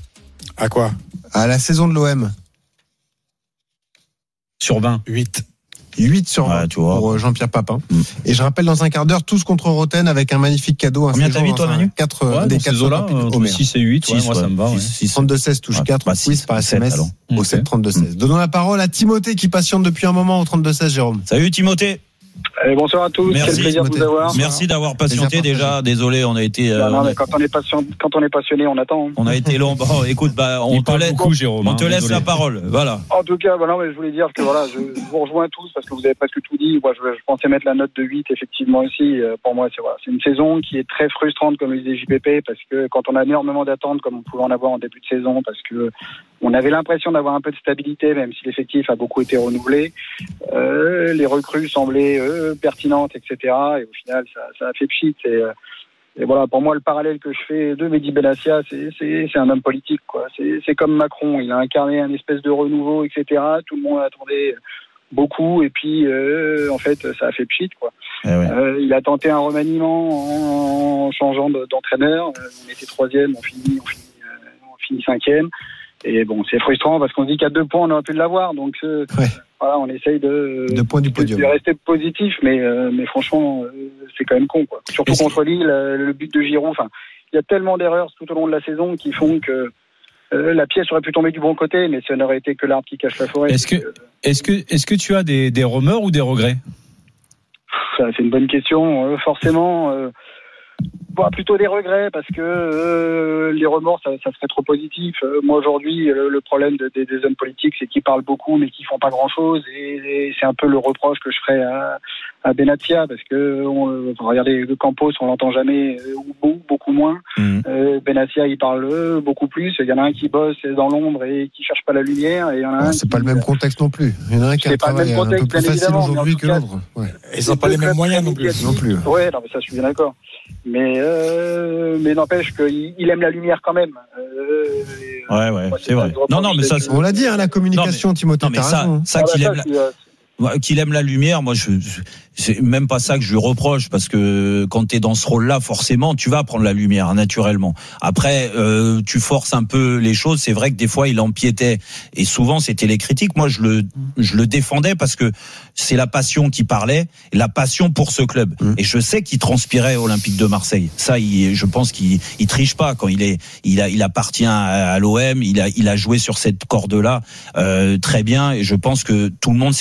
À quoi? À la saison de l'O M. Sur vingt. huit. huit sur vingt ouais, tu vois. Pour Jean-Pierre Papin. Mm. Et je rappelle dans un quart d'heure, tous contre Roten avec un magnifique cadeau. Un Combien t'as mis toi, Manu? quatre ouais, des quatre là, entre six et huit. Ouais, moi, ça me va. Ouais. trente-deux seize touche ouais, quatre. Bah, six par S M S au okay. sept trente-deux seize. Donnons la parole à Timothée qui patiente depuis un moment au trente-deux seize, Jérôme. Salut Timothée. Allez, bonsoir à tous. Merci, quel plaisir de vous avoir. Merci d'avoir patienté déjà. Désolé, on a été. Euh, non, non, mais quand on est patient, quand on est passionné, on attend. On a été long. Bon, écoute, bah, on te laisse, beaucoup, Jérôme, on te hein, laisse désolé. la parole. Voilà. En tout cas, bah non, mais je voulais dire que voilà, je, je vous rejoins tous parce que vous avez presque tout dit. Moi, je, je pensais mettre la note de huit, effectivement aussi. Pour moi, c'est voilà, c'est une saison qui est très frustrante, comme le disait J P P, parce que quand on a énormément d'attentes, comme on pouvait en avoir en début de saison, parce que on avait l'impression d'avoir un peu de stabilité, même si l'effectif a beaucoup été renouvelé. Euh, les recrues semblaient euh, pertinentes, et cetera. Et au final, ça, ça a fait pchit. Et, et voilà, pour moi, le parallèle que je fais de Mehdi Benassia, c'est, c'est, c'est un homme politique, quoi. C'est, c'est comme Macron. Il a incarné un espèce de renouveau, et cetera. Tout le monde attendait beaucoup. Et puis, euh, en fait, ça a fait pchit, quoi. Eh ouais. euh, il a tenté un remaniement en changeant d'entraîneur. On était troisième, on finit, on finit, euh, on finit cinquième. Et bon, c'est frustrant parce qu'on se dit qu'à deux points, on aurait pu l'avoir. Donc, euh, ouais. voilà, on essaye de, de, points du podium. de rester positif, mais, euh, mais franchement, euh, c'est quand même con, quoi. Surtout Est-ce contre Lille, le, le but de Giroud. Enfin, il y a tellement d'erreurs tout au long de la saison qui font que euh, la pièce aurait pu tomber du bon côté, mais ça n'aurait été que l'arbre qui cache la forêt. Est-ce que, euh, est-ce que, est-ce que tu as des, des remords ou des regrets? Ça, c'est une bonne question. Euh, forcément. Euh, Bon, plutôt des regrets parce que euh, les remords ça, ça serait trop positif. Euh, moi aujourd'hui le, le problème de, de, des hommes politiques c'est qu'ils parlent beaucoup mais qu'ils font pas grand chose et, et c'est un peu le reproche que je ferais à, à Benassia parce que on, regardez le Campos on l'entend jamais ou beaucoup, beaucoup moins. Mmh. Euh, Benassia il parle beaucoup plus. Il y en a un qui bosse dans l'ombre et qui cherche pas la lumière et il y en a ouais, un c'est qui, pas le même contexte non plus. Il y en a un qui a un travail un peu plus facile aujourd'hui que l'autre. Ouais. Et ils n'ont pas les mêmes moyens non plus. Non plus. Ouais, non mais ça je suis bien d'accord. Mais euh, mais n'empêche qu'il il aime la lumière quand même. Euh, ouais ouais, moi, c'est vrai. Non non mais ça on l'a dit hein, la communication non, mais, Timothée. Non mais ça raison. ça qu'il aime la... qu'il aime la lumière, moi je, je c'est même pas ça que je lui reproche parce que quand t'es dans ce rôle-là, forcément, tu vas prendre la lumière hein, naturellement. Après, euh, tu forces un peu les choses. C'est vrai que des fois, il empiétait et souvent c'était les critiques. Moi, je le, je le défendais parce que c'est la passion qui parlait, la passion pour ce club. Mmh. Et je sais qu'il transpirait Olympique de Marseille. Ça, il, je pense qu'il, il triche pas quand il est, il a, il appartient à, à l'O M. Il a, il a joué sur cette corde-là euh, très bien. Et je pense que tout le monde s'est très identifié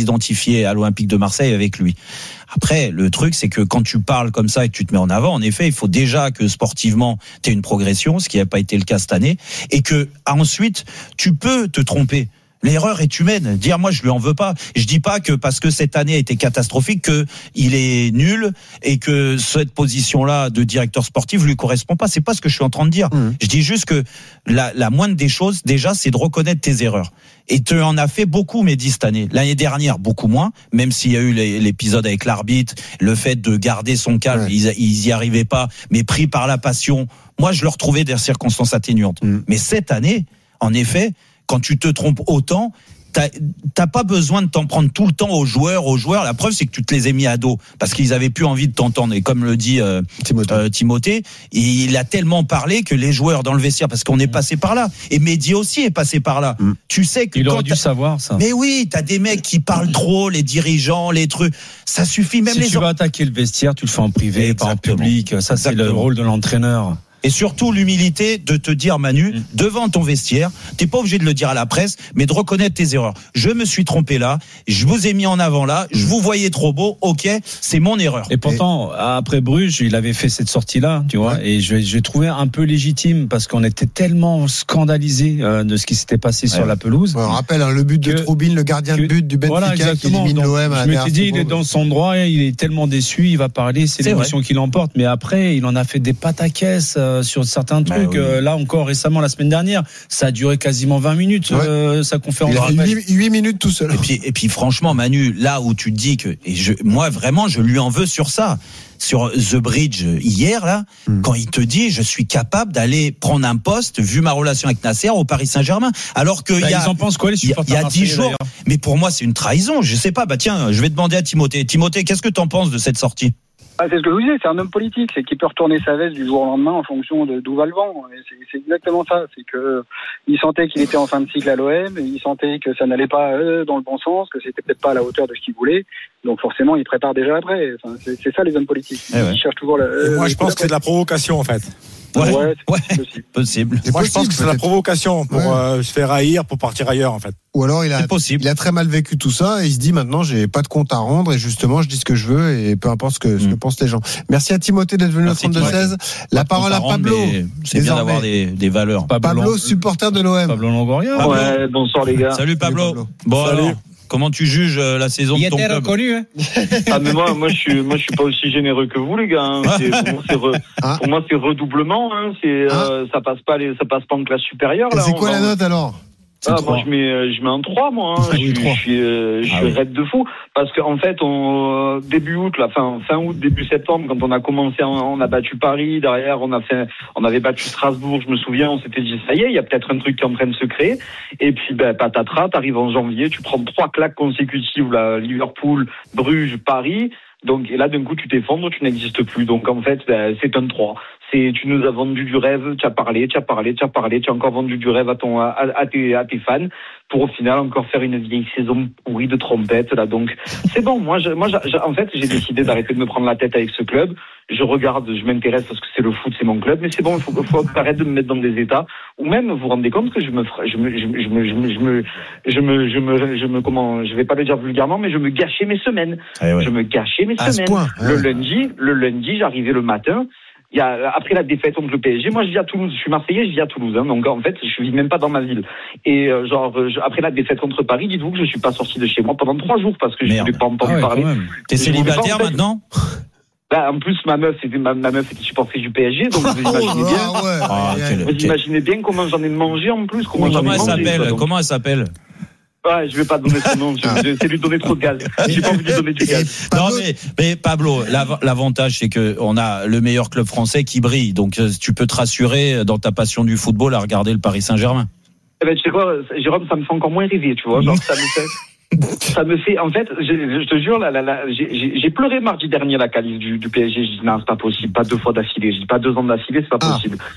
identifié à l'Olympique de Marseille avec lui. Après, le truc, c'est que quand tu parles comme ça et que tu te mets en avant, en effet, il faut déjà que sportivement, tu aies une progression, ce qui n'a pas été le cas cette année, et que ensuite, tu peux te tromper. L'erreur est humaine. Dire, moi, je lui en veux pas. Je dis pas que parce que cette année a été catastrophique, que il est nul et que cette position-là de directeur sportif lui correspond pas. C'est pas ce que je suis en train de dire. Mmh. Je dis juste que la, la moindre des choses, déjà, c'est de reconnaître tes erreurs. Et tu en as fait beaucoup, Mehdi, cette année. L'année dernière, beaucoup moins, même s'il y a eu l'épisode avec l'arbitre, le fait de garder son calme, ouais. ils, ils y arrivaient pas, mais pris par la passion. Moi, je le retrouvais des circonstances atténuantes. Mmh. Mais cette année, en effet, quand tu te trompes autant, t'as, t'as pas besoin de t'en prendre tout le temps aux joueurs, aux joueurs. La preuve, c'est que tu te les as mis à dos parce qu'ils avaient plus envie de t'entendre. Et comme le dit euh, Timothée, euh, Timothée, il a tellement parlé que les joueurs dans le vestiaire, parce qu'on est passé par là, et Mehdi aussi est passé par là. Mm. Tu sais que il quand aurait dû savoir ça. Mais oui, t'as des mecs qui parlent trop, les dirigeants, les trucs. Ça suffit même si les. Si tu veux attaquer le vestiaire, tu le fais en privé, exactement, pas en public. Ça, c'est exactement, le rôle de l'entraîneur. Et surtout l'humilité de te dire, Manu, mmh. devant ton vestiaire, t'es pas obligé de le dire à la presse, mais de reconnaître tes erreurs. Je me suis trompé là, je vous ai mis en avant là, je vous voyais trop beau, ok, c'est mon erreur. Et pourtant, et... après Bruges, il avait fait cette sortie-là, tu vois, ouais. et je, je trouvais un peu légitime parce qu'on était tellement scandalisés euh, de ce qui s'était passé ouais. sur la pelouse. Ouais, on rappelle hein, le but de que, Troubine, le gardien que, de but du Benfica voilà, qui élimine l'O M. Je me suis dit, il est dans son droit, il est tellement déçu, il va parler, c'est, c'est l'émotion vrai. Qui l'emporte, mais après, il en a fait des pataquès euh, sur certains trucs. Bah, oui. euh, là encore récemment la semaine dernière, ça a duré quasiment vingt minutes ouais. euh, sa conférence. Il a fait huit minutes tout seul. Et puis et puis franchement Manu, là où tu te dis que et je moi vraiment je lui en veux sur ça. Sur The Bridge hier là, mmh. quand il te dit je suis capable d'aller prendre un poste vu ma relation avec Nasser au Paris Saint-Germain, alors que bah, il y a ils en pensent quoi les supporters il y a dix jours. D'ailleurs. Mais pour moi c'est une trahison. Je sais pas. Bah tiens, je vais demander à Timothée. Timothée, qu'est-ce que t'en penses de cette sortie? Ah, c'est ce que je vous disais, c'est un homme politique, c'est qu'il peut retourner sa veste du jour au lendemain en fonction de d'où va le vent. Et c'est, c'est exactement ça, c'est que il sentait qu'il était en fin de cycle à l'O M, il sentait que ça n'allait pas euh, dans le bon sens, que c'était peut-être pas à la hauteur de ce qu'il voulait. Donc forcément, il prépare déjà après. Enfin, c'est, c'est ça les hommes politiques. Eh ouais. Ils cherchent toujours la. Euh, moi, je pense que c'est de la provocation en fait. Ouais, ouais, ouais. possible. possible. Moi, je pense que c'est la provocation pour ouais. euh, se faire haïr, pour partir ailleurs, en fait. Ou alors il a, il a très mal vécu tout ça et il se dit maintenant j'ai pas de compte à rendre et justement je dis ce que je veux et peu importe ce que, mmh. ce que pensent les gens. Merci à Timothée d'être venu au trente-deux seize. La parole à Pablo. C'est bien d'avoir des, des valeurs. Pablo, Pablo supporter de l'O M. Pablo Longoria. Ouais, bonsoir les gars. Salut Pablo. Salut, Pablo. Bon Salut. Alors, comment tu juges la saison il de ton club? Il était reconnu, hein. Ah mais moi, moi je suis, moi je suis pas aussi généreux que vous les gars. Hein. C'est, pour, moi, c'est re, ah. pour moi c'est redoublement. Hein. C'est, ah. euh, ça passe pas les, ça passe pas en classe supérieure. Et là, c'est quoi va... la note alors? Ah, moi je mets je mets un trois moi hein. Ah, oui, je, je suis euh, je ah, suis oui. raide de fou parce qu'en fait on début août là fin fin août début septembre quand on a commencé on a battu Paris derrière on a fait on avait battu Strasbourg je me souviens on s'était dit ça y est il y a peut-être un truc qui est en train de se créer et puis ben patatras t'arrives en janvier tu prends trois claques consécutives là Liverpool Bruges Paris donc et là d'un coup tu t'effondres tu n'existes plus donc en fait ben, c'est un trois. C'est, tu nous as vendu du rêve, tu as parlé, tu as parlé, tu as parlé, tu as encore vendu du rêve à ton, à, à tes, à tes fans, pour au final encore faire une vieille saison pourrie de trompette, là. Donc, c'est bon. Moi, je, moi, je, en fait, j'ai décidé d'arrêter de me prendre la tête avec ce club. Je regarde, je m'intéresse parce que c'est le foot, c'est mon club, mais c'est bon, il faut, faut arrêter de me mettre dans des états où même, vous vous rendez compte que je me, je me, je me, je me, je me, je me, je me, je me, je me, comment, je vais pas le dire vulgairement, mais je me gâchais mes semaines. Ah ouais. Je me gâchais mes à semaines. Point, ouais. Le lundi, le lundi, j'arrivais le matin. Il y a, après la défaite contre le P S G, moi je vis à Toulouse, je suis Marseillais, je vis à Toulouse, hein, donc en fait je vis même pas dans ma ville. Et euh, genre je, après la défaite contre Paris, dites-vous que je suis pas sorti de chez moi pendant trois jours parce que je voulais pas entendre ah ouais, parler. T'es célibataire pas, en fait, maintenant? Bah, en plus ma meuf c'était ma, ma meuf était supportrice du P S G, donc vous imaginez bien. Ah ouais, ah, quel, vous quel... imaginez bien comment j'en ai mangé en plus. Comment, oui, j'en comment ai elle mangé, s'appelle quoi, Comment elle s'appelle Ouais, je vais pas donner son nom, je, je, c'est lui donner trop de gaz. J'ai pas envie de lui donner du gaz. Non mais, mais Pablo, l'avantage c'est que on a le meilleur club français qui brille, donc tu peux te rassurer dans ta passion du football à regarder le Paris Saint-Germain. Eh ben tu sais quoi, Jérôme, ça me fait encore moins rêver, tu vois, genre ça me fait. Ça me fait, en fait, je, je te jure, là, là, là, j'ai, j'ai pleuré mardi dernier la qualif du, du P S G. Je dis non, c'est pas possible, pas deux fois d'affilée. Je dis pas deux ans d'affilée, c'est pas possible. Ah.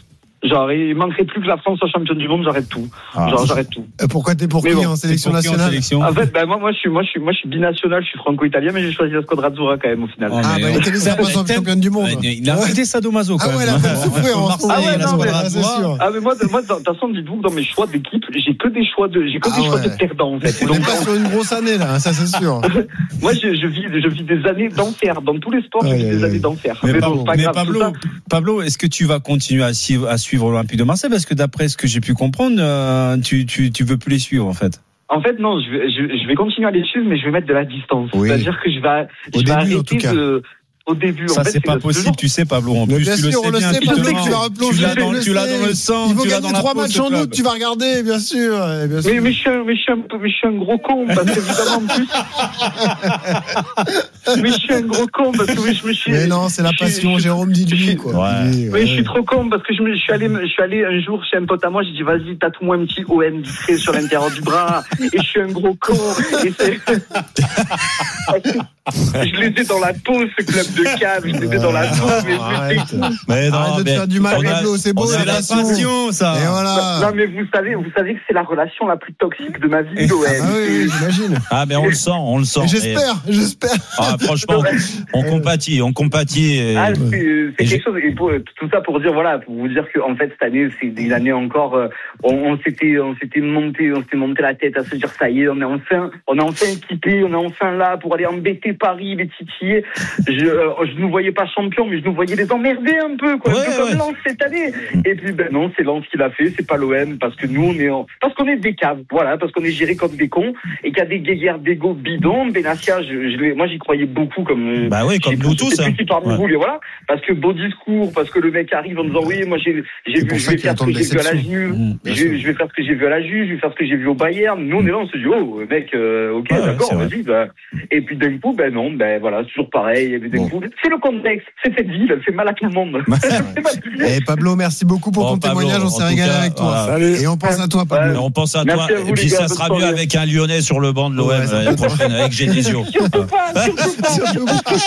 Genre, il manquerait plus que la France soit championne du monde, j'arrête tout. Ah. Genre, j'arrête tout. Pourquoi t'es pour qui en sélection nationale? En fait, ben, moi, moi, je suis, moi, je suis, moi, je suis binational, je suis franco-italien, mais j'ai choisi la squadra azzurra quand même, au final. Oh, ah, bah, il était déjà pas championne du monde. Il a arrêté sadomaso, quand même. Ah ouais, il a fait souffrir en ce Ah ouais, non, mais, c'est sûr. Ah, mais moi, moi, de toute façon, dites-vous que dans mes choix d'équipe, j'ai que des choix de, j'ai que ah des ouais. choix de perdants, en fait. On est pas sur une grosse année, là, ça, c'est sûr. Moi, je, je vis, je vis des années d'enfer. Dans tous les sports, je vis des années d'enfer. Mais, mais, bon, mais grave, Pablo, Pablo, est-ce que tu vas continuer à suivre, à suivre l'Olympique de Marseille? Parce que d'après ce que j'ai pu comprendre, euh, tu, tu, tu veux plus les suivre, en fait. En fait, non, je vais, je, je vais continuer à les suivre, mais je vais mettre de la distance. Oui. C'est-à-dire que je vais, je vais arrêter de, au début. Ça, en fait, c'est pas possible, toujours... tu sais, Pablo. En plus, bien tu sûr, le sais bien. Sait, Tu, Patrick, tu vas replonger. Tu l'as dans, tu l'as dans le sang. Il faut gagner trois matchs en août, tu vas regarder, bien sûr. Bien sûr. Mais, mais, je suis un, mais, je suis un, mais je suis un gros con, parce qu'évidemment, en plus. Mais je suis un gros con, parce que je me suis. Mais non, c'est la passion, Jérôme, dis-lui, quoi. Ouais. Mais ouais. Je suis trop con, parce que je, me, je, suis allé, je suis allé un jour chez un pote à moi, j'ai dit, vas-y, tatoue-moi un petit O M discret sur l'intérieur du bras, et je suis un gros con. Et c'est. Je les ai dans la peau, ce club de cave, je les ai dans la peau, mais arrête. Mais non, arrête de te faire du mal, Pablo, c'est beau, c'est la passion, ça. Et voilà. Non, mais vous savez, vous savez que c'est la relation la plus toxique de ma vie, l'O M. Ah oui, j'imagine. Ah, mais on le sent, on le sent. J'espère, et... j'espère. Ah, franchement, on compatit, on compatit. Et... Ah, c'est, c'est quelque chose, et pour, tout ça pour dire, voilà, pour vous dire que, en fait, cette année, c'est des années encore, on, on s'était, on s'était monté, on s'était monté la tête à se dire, ça y est, on est enfin, on est enfin équipé, on est enfin là pour aller embêter Paris, les titiller. Je, euh, je nous voyais pas champion, mais je nous voyais les emmerder un peu, quoi. Ouais, un peu comme ouais. Lens cette année. Et puis, ben non, c'est Lens qui l'a fait, c'est pas l'O M, parce que nous, on est en... parce qu'on est des caves, voilà, parce qu'on est gérés comme des cons, et qu'il y a des guéguerres d'ego bidons. Benassia, je, je, moi, j'y croyais beaucoup, comme, bah oui, comme nous tous, hein. Ouais. Vous, voilà, parce que beau discours, parce que le mec arrive en disant, oui, moi, j'ai, j'ai vu, je vais faire ce que j'ai vu à la Juve, mmh, je, je vais faire ce que j'ai vu à la Juve, je vais faire ce que j'ai vu au Bayern. Nous, on est là, on se dit, oh, mec, euh, ok, ah, d'accord, ouais, vas-y, bah. Et puis d'un coup, ben non, ben voilà, toujours pareil. Bon. C'est le contexte, c'est cette ville, elle fait mal à tout le monde. Et Pablo, merci beaucoup pour bon, ton Pablo, témoignage, on s'est régalé cas, avec toi. Voilà. Et on pense à toi, Pablo. On pense à toi. À vous, et puis ça sera mieux avec un Lyonnais sur le banc de l'O M ouais, l'année prochaine, avec Genesio. Surtout pas, surtout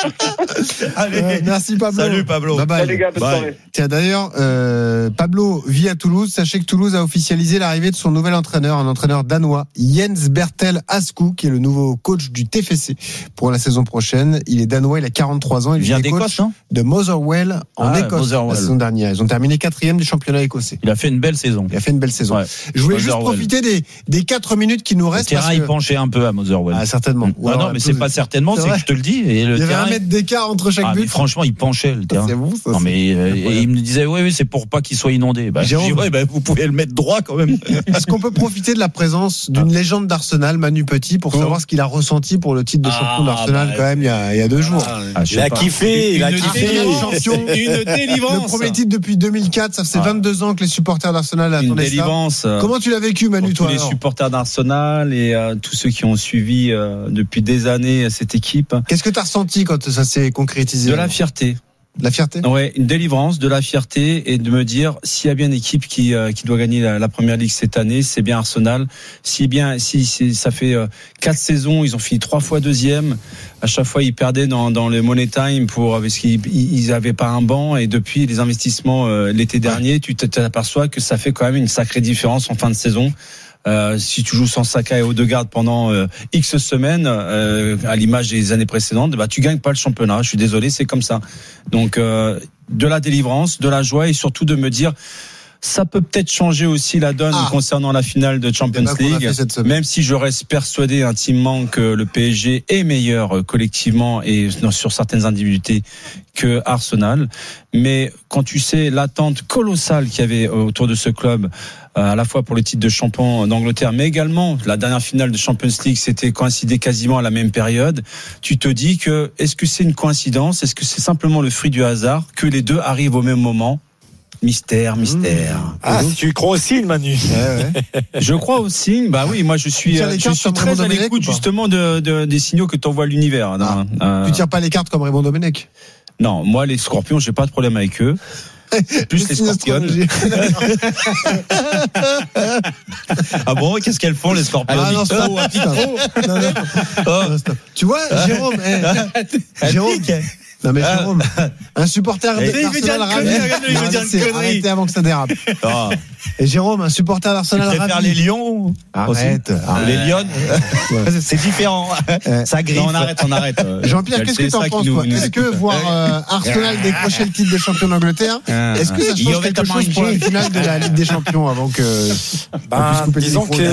pas. Allez, euh, merci Pablo. Salut Pablo. Bye bye. Salut, les gars, bonne soirée. Tiens, d'ailleurs, euh, Pablo vit à Toulouse. Sachez que Toulouse a officialisé l'arrivée de son nouvel entraîneur, un entraîneur danois, Jens Bertel Askou, qui est le nouveau coach du T F C pour la saison prochaine. Il est danois, il a quarante-trois ans. Il, il vient d'Écosse, non ? De Motherwell en ah, Écosse Motherwell. La saison dernière. Ils ont terminé quatrième du championnat écossais. Il a fait une belle saison. Il a fait une belle saison. Ouais. Je voulais Motherwell. juste profiter des, des quatre minutes qui nous restent. Le terrain, parce que... il penchait un peu à Motherwell. Ah, certainement. Ah, alors, non, mais c'est pas certainement, c'est, c'est que je te le dis. Et le il y avait terrain, un mètre d'écart entre chaque ah, but. Mais franchement, il penchait le terrain. C'est bon, ça. Non, mais euh, et il me disait, oui, oui, c'est pour pas qu'il soit inondé. Bah, je dis, ouais, bah, vous pouvez le mettre droit quand même. Est-ce qu'on peut profiter de la présence d'une ah. légende d'Arsenal, Manu Petit, pour oh. savoir ce qu'il a ressenti pour le titre de champion ah, d'Arsenal bah, quand même il y a, il y a deux jours. Ah, il a kiffé, il a kiffé. Une délivrance. Le premier titre depuis deux mille quatre, ça faisait ah. vingt-deux ans que les supporters d'Arsenal attendaient ça. Comment tu l'as vécu, Manu, toi? Tous les supporters d'Arsenal et euh, tous ceux qui ont suivi euh, depuis des années cette équipe. Qu'est-ce que tu as ressenti quand ça s'est concrétisé? De la fierté. De la fierté? Ouais, une délivrance, de la fierté et de me dire s'il y a bien une équipe qui euh, qui doit gagner la, la première ligue cette année, c'est bien Arsenal. Si bien si, si ça fait euh, quatre saisons, ils ont fini trois fois deuxième. À chaque fois, ils perdaient dans dans le Money Time pour parce qu'ils ils avaient pas un banc et depuis les investissements euh, l'été dernier, ouais. tu t'aperçois que ça fait quand même une sacrée différence en fin de saison. Euh, si tu joues sans Saka et Odegaard pendant euh, X semaines, euh, à l'image des années précédentes, bah tu gagnes pas le championnat. Je suis désolé, c'est comme ça. Donc euh, de la délivrance, de la joie et surtout de me dire. Ça peut peut-être changer aussi la donne ah. concernant la finale de Champions League, même si je reste persuadé intimement que le P S G est meilleur collectivement et sur certaines individualités que Arsenal. Mais quand tu sais l'attente colossale qu'il y avait autour de ce club, à la fois pour le titre de champion d'Angleterre, mais également la dernière finale de Champions League, c'était coïncidé quasiment à la même période. Tu te dis que est-ce que c'est une coïncidence ? Est-ce que c'est simplement le fruit du hasard que les deux arrivent au même moment ? Mystère, mystère. Mmh. Ah, mmh. Tu crois au signe, Manu? Ouais, ouais. Je crois au signe. Bah oui, moi je suis, je suis très à l'écoute justement de, de, des signaux que t'envoie l'univers. Ah. Euh... Tu tires pas les cartes comme Raymond Domenech? Non, moi les Scorpions, j'ai pas de problème avec eux. Plus les Scorpions. Ah bon, qu'est-ce qu'elles font les Scorpions? Ah non, stop, stop. Non, non. Oh. Tu vois, Jérôme, hey, Jérôme. Non mais Jérôme, un supporter d'Arsenal ravi. Arrêtez avant que ça dérape. Oh. Et Jérôme, un supporter d'Arsenal ravi. Tu préfères les Lions? Arrête. arrête. Les Lions, c'est différent. Ça griffe. Non, on arrête, on arrête. Jean-Pierre, qu'est-ce que tu en penses, toi? Est-ce que voir euh, Arsenal décrocher le titre de champion d'Angleterre, est-ce que ça change quelque chose pour la finale de la Ligue des Champions avant que bah, disons que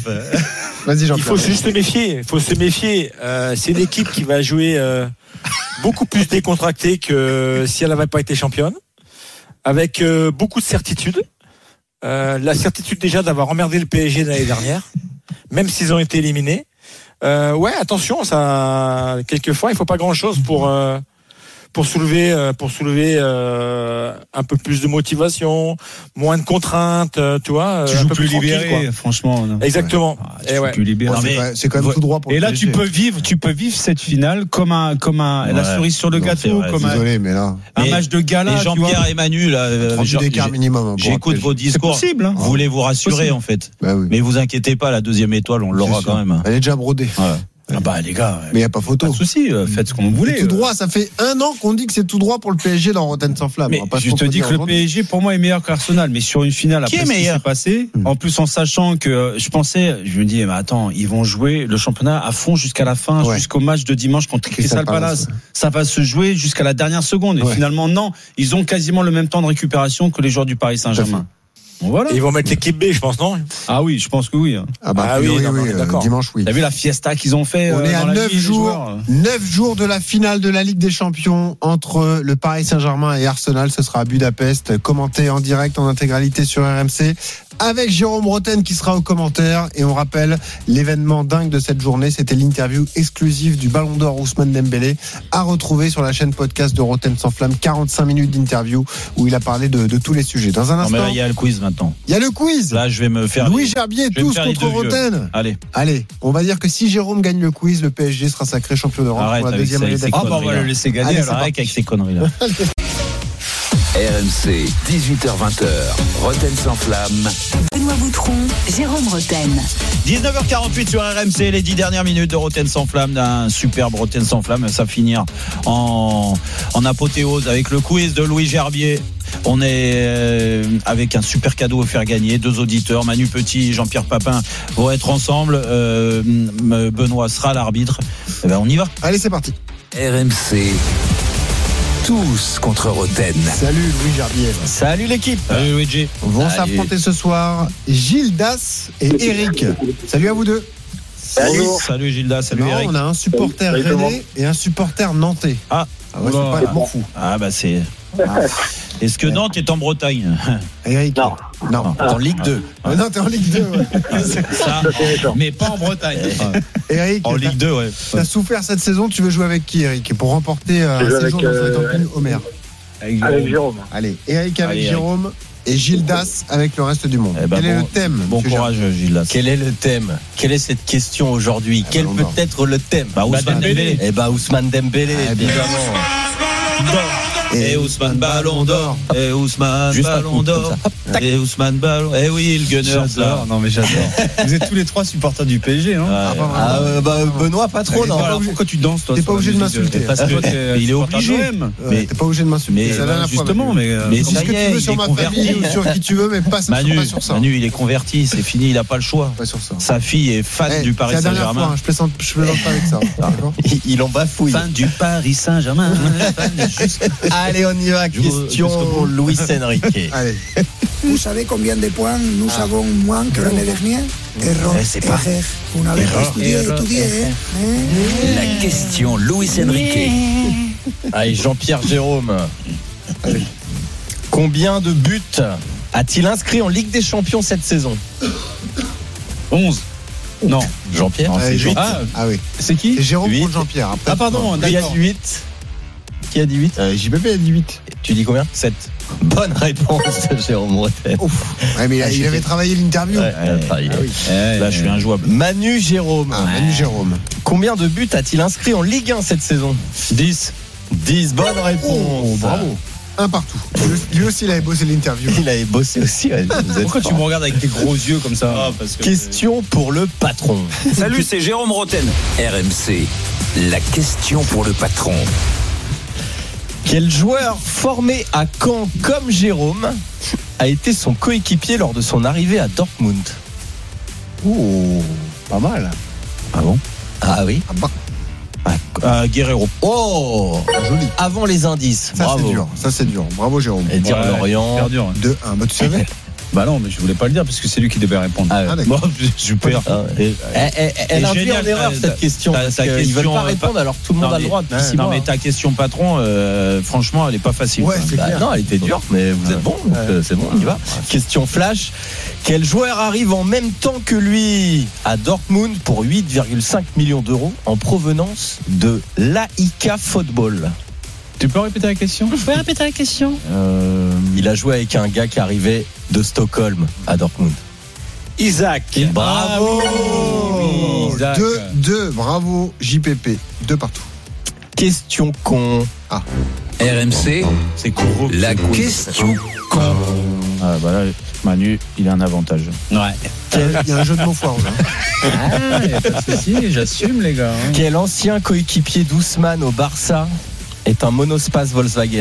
Vas-y, Jean-Pierre. Il faut juste se méfier. Il faut se méfier. Euh, c'est une équipe qui va jouer euh, beaucoup plus décontractée que si elle n'avait pas été championne, avec euh, beaucoup de certitude. Euh, la certitude déjà d'avoir emmerdé le P S G l'année dernière, même s'ils ont été éliminés. Euh, ouais, attention, ça, quelquefois, il faut pas grand-chose pour euh, pour soulever pour soulever euh, un peu plus de motivation, moins de contraintes, tu vois. Tu un joues peu plus, plus libéré, quoi. franchement. Non. Exactement. Ah, tu et ouais. plus libéré. Non, mais c'est quand même tout droit pour. Et là, P S tu G. peux vivre, tu peux vivre cette finale comme un, comme un, ouais. la cerise sur le non, gâteau, vrai, comme désolé, un, mais là. un mais, match de gala. Et Jean-Pierre et Manu, là, d'écart minimum. J'écoute vos discours. Possible, hein. Vous voulez vous rassurer, en fait. Bah oui. Mais vous inquiétez pas, la deuxième étoile, on l'aura quand même. Elle est déjà brodée. Ah bah les gars, mais il y a pas photo. Pas de souci, euh, faites ce qu'on voulait. C'est tout droit, ça fait un an qu'on dit que c'est tout droit pour le P S G dans Rotten sans flamme. Mais je te dis que le P S G pour moi est meilleur qu'Arsenal, mais sur une finale après ce qui s'est passé, mmh. en plus en sachant que je pensais, je me dis mais attends, ils vont jouer le championnat à fond jusqu'à la fin, ouais. jusqu'au match de dimanche contre Crystal Palace. Palace. Ça va se jouer jusqu'à la dernière seconde et ouais. finalement non, ils ont quasiment le même temps de récupération que les joueurs du Paris Saint-Germain. Voilà. Ils vont mettre l'équipe B, je pense, non? Ah oui, je pense que oui. Ah bah ah oui, oui, non, oui, oui d'accord. Dimanche, oui. T'as vu la fiesta qu'ils ont fait? On euh, est à neuf neuf jours, neuf jours de la finale de la Ligue des Champions entre le Paris Saint-Germain et Arsenal. Ce sera à Budapest, commenté en direct, en intégralité sur R M C. Avec Jérôme Rotten qui sera au commentaire. Et on rappelle l'événement dingue de cette journée, c'était l'interview exclusive du Ballon d'Or Ousmane Dembélé, à retrouver sur la chaîne podcast de Rotten sans flamme. quarante-cinq minutes d'interview où il a parlé de, de tous les sujets. Dans un instant, il y a le quiz maintenant. Il y a le quiz. Là, je vais me faire. Louis Gerbier, tous contre Rotten. Allez, allez. On va dire que si Jérôme gagne le quiz, le P S G sera sacré champion d'Europe pour la deuxième année d'affilée. Ah bah on va le laisser gagner. Allez, alors avec ces conneries là. R M C, dix-huit heures vingt, Rotten sans flamme. Benoît Boutron, Jérôme Rotten. dix-neuf heures quarante-huit sur R M C, les dix dernières minutes de Rotten sans flamme, d'un superbe Rotten sans flamme. Ça finir en, en apothéose avec le quiz de Louis Gerbier. On est euh, avec un super cadeau à faire gagner. Deux auditeurs, Manu Petit et Jean-Pierre Papin, vont être ensemble. Euh, Benoît sera l'arbitre. Et ben on y va. Allez, c'est parti. R M C. Tous contre Rotten. Salut Louis Gerbier. Salut l'équipe. Salut Luigi. Vont s'affronter ce soir Gildas et Eric. Salut à vous deux. Salut. Salut Gildas, salut non, Eric. On a un supporter rennais et un supporter nantais. Ah, ah ouais, c'est pas les bons fous. Ah bah c'est. Ah. Est-ce que Nantes est en Bretagne? Eric. Non. Non, t'es en Ligue deux. Ah, non, t'es en Ligue deux, ouais. Ça, mais pas en Bretagne. Eric, en Ligue deux, ouais. T'as souffert cette saison, tu veux jouer avec qui, Eric? Pour remporter un séjour avec, dans euh, un camping Homer. Avec, avec Jérôme. Allez, Eric avec Allez, Jérôme et Gildas avec le reste du monde. Eh ben Quel bon, est le thème? Bon courage, Gildas. Quel est le thème? Quelle est cette question aujourd'hui? eh Quel ben, peut être le thème? Bah, Ousmane Dembélé. Eh bah, Ousmane Dembélé, ah, évidemment. Et, et Ousmane Ballon d'Or. Et Ousmane Juste Ballon d'Or. Et Ousmane Ballon. Eh oui, le Gunner là. Non mais j'adore. Vous êtes tous les trois supporters du P S G, non? Ah, ah euh, bah Benoît pas trop, non. Alors, pourquoi tu danses toi? T'es pas obligé de m'insulter. Parce que il est obligé. Mais t'es pas obligé de m'insulter. Mais justement, mais mais dis ce que tu veux sur ma famille ou sur qui tu veux, mais pas sur ça. Manu, il est converti, c'est fini, il a pas le choix. Pas sur ça. Sa fille est fan du Paris Saint-Germain. Je plaisante, je plaisante pas avec ça. Il en bafouille. Fan du Paris Saint-Germain. Allez, on y va. Question Luis Enrique. Allez. Vous savez combien de points nous ah. avons moins que l'année dernière? Erreur, erreur. Una vez étudié, étudié. La question Luis Enrique. Allez, Jean-Pierre Jérôme. Allez. Combien de buts a-t-il inscrit en Ligue des Champions cette saison? onze. Non. Jean-Pierre. Non, c'est huit. Ah, ah oui. C'est qui? C'est Jérôme contre Jean-Pierre. Après, ah pardon, il y a dit huit. Qui a dit huit? euh, J P P a dit huit. Tu dis combien? sept. Bonne réponse de Jérôme Rotten. Ouais, mais là, il avait travaillé l'interview. Ouais, il a travaillé. Ah, oui. ouais, là, je suis injouable. Manu Jérôme. Ah, Manu Jérôme. Combien de buts a-t-il inscrit en Ligue un cette saison? dix. dix, bonne réponse. Oh, bravo. Un partout. Lui aussi, il avait bossé l'interview. Il avait bossé aussi. Ouais, pourquoi fort. Tu me regardes avec tes gros yeux comme ça? Ah, parce que question pour le patron. Salut, c'est Jérôme Rotten. R M C, la question pour le patron. Quel joueur formé à Caen comme Jérôme a été son coéquipier lors de son arrivée à Dortmund? Oh, pas mal. Ah bon? Ah oui. Ah bah. Euh, Guerrero. Oh, joli. Avant les indices. Ça Bravo. c'est dur. Ça c'est dur. Bravo Jérôme. Et dire Ouais, Lorient. super dur. deux un. Bah tu savais. Bah non, mais je voulais pas le dire parce que c'est lui qui devait répondre. Ah, ouais. Ah, d'accord. Bon, super. Ah, ouais. Elle, elle, elle induit en génial, erreur ta- cette question. ta- parce ta qu'ils question, veulent pas euh, répondre pas- alors tout le monde Non, a le mais- droit. depuis Ouais, six non mois. mais ta question patron, euh, franchement, elle est pas facile. Ouais, quoi. c'est Bah, clair. non, elle était dure, mais vous êtes bon, donc, euh, c'est bon, on y va. Question flash. Quel joueur arrive en même temps que lui à Dortmund pour huit virgule cinq millions d'euros en provenance de l'A I K Football? Tu peux répéter la question? Tu peux répéter la question? Euh, Il a joué avec un gars qui arrivait de Stockholm à Dortmund. Isaac. Bravo. Oh, Isaac. deux deux. Bravo J P P. Deux partout. Question con. Ah. R M C, c'est court. la question con. Ah bah là, Manu, il a un avantage. Ouais. Il y a un jeu de mots foireux. Hein. Ah, y a pas de souci, j'assume les gars. hein. Quel ancien coéquipier d'Ousmane au Barça est un monospace Volkswagen?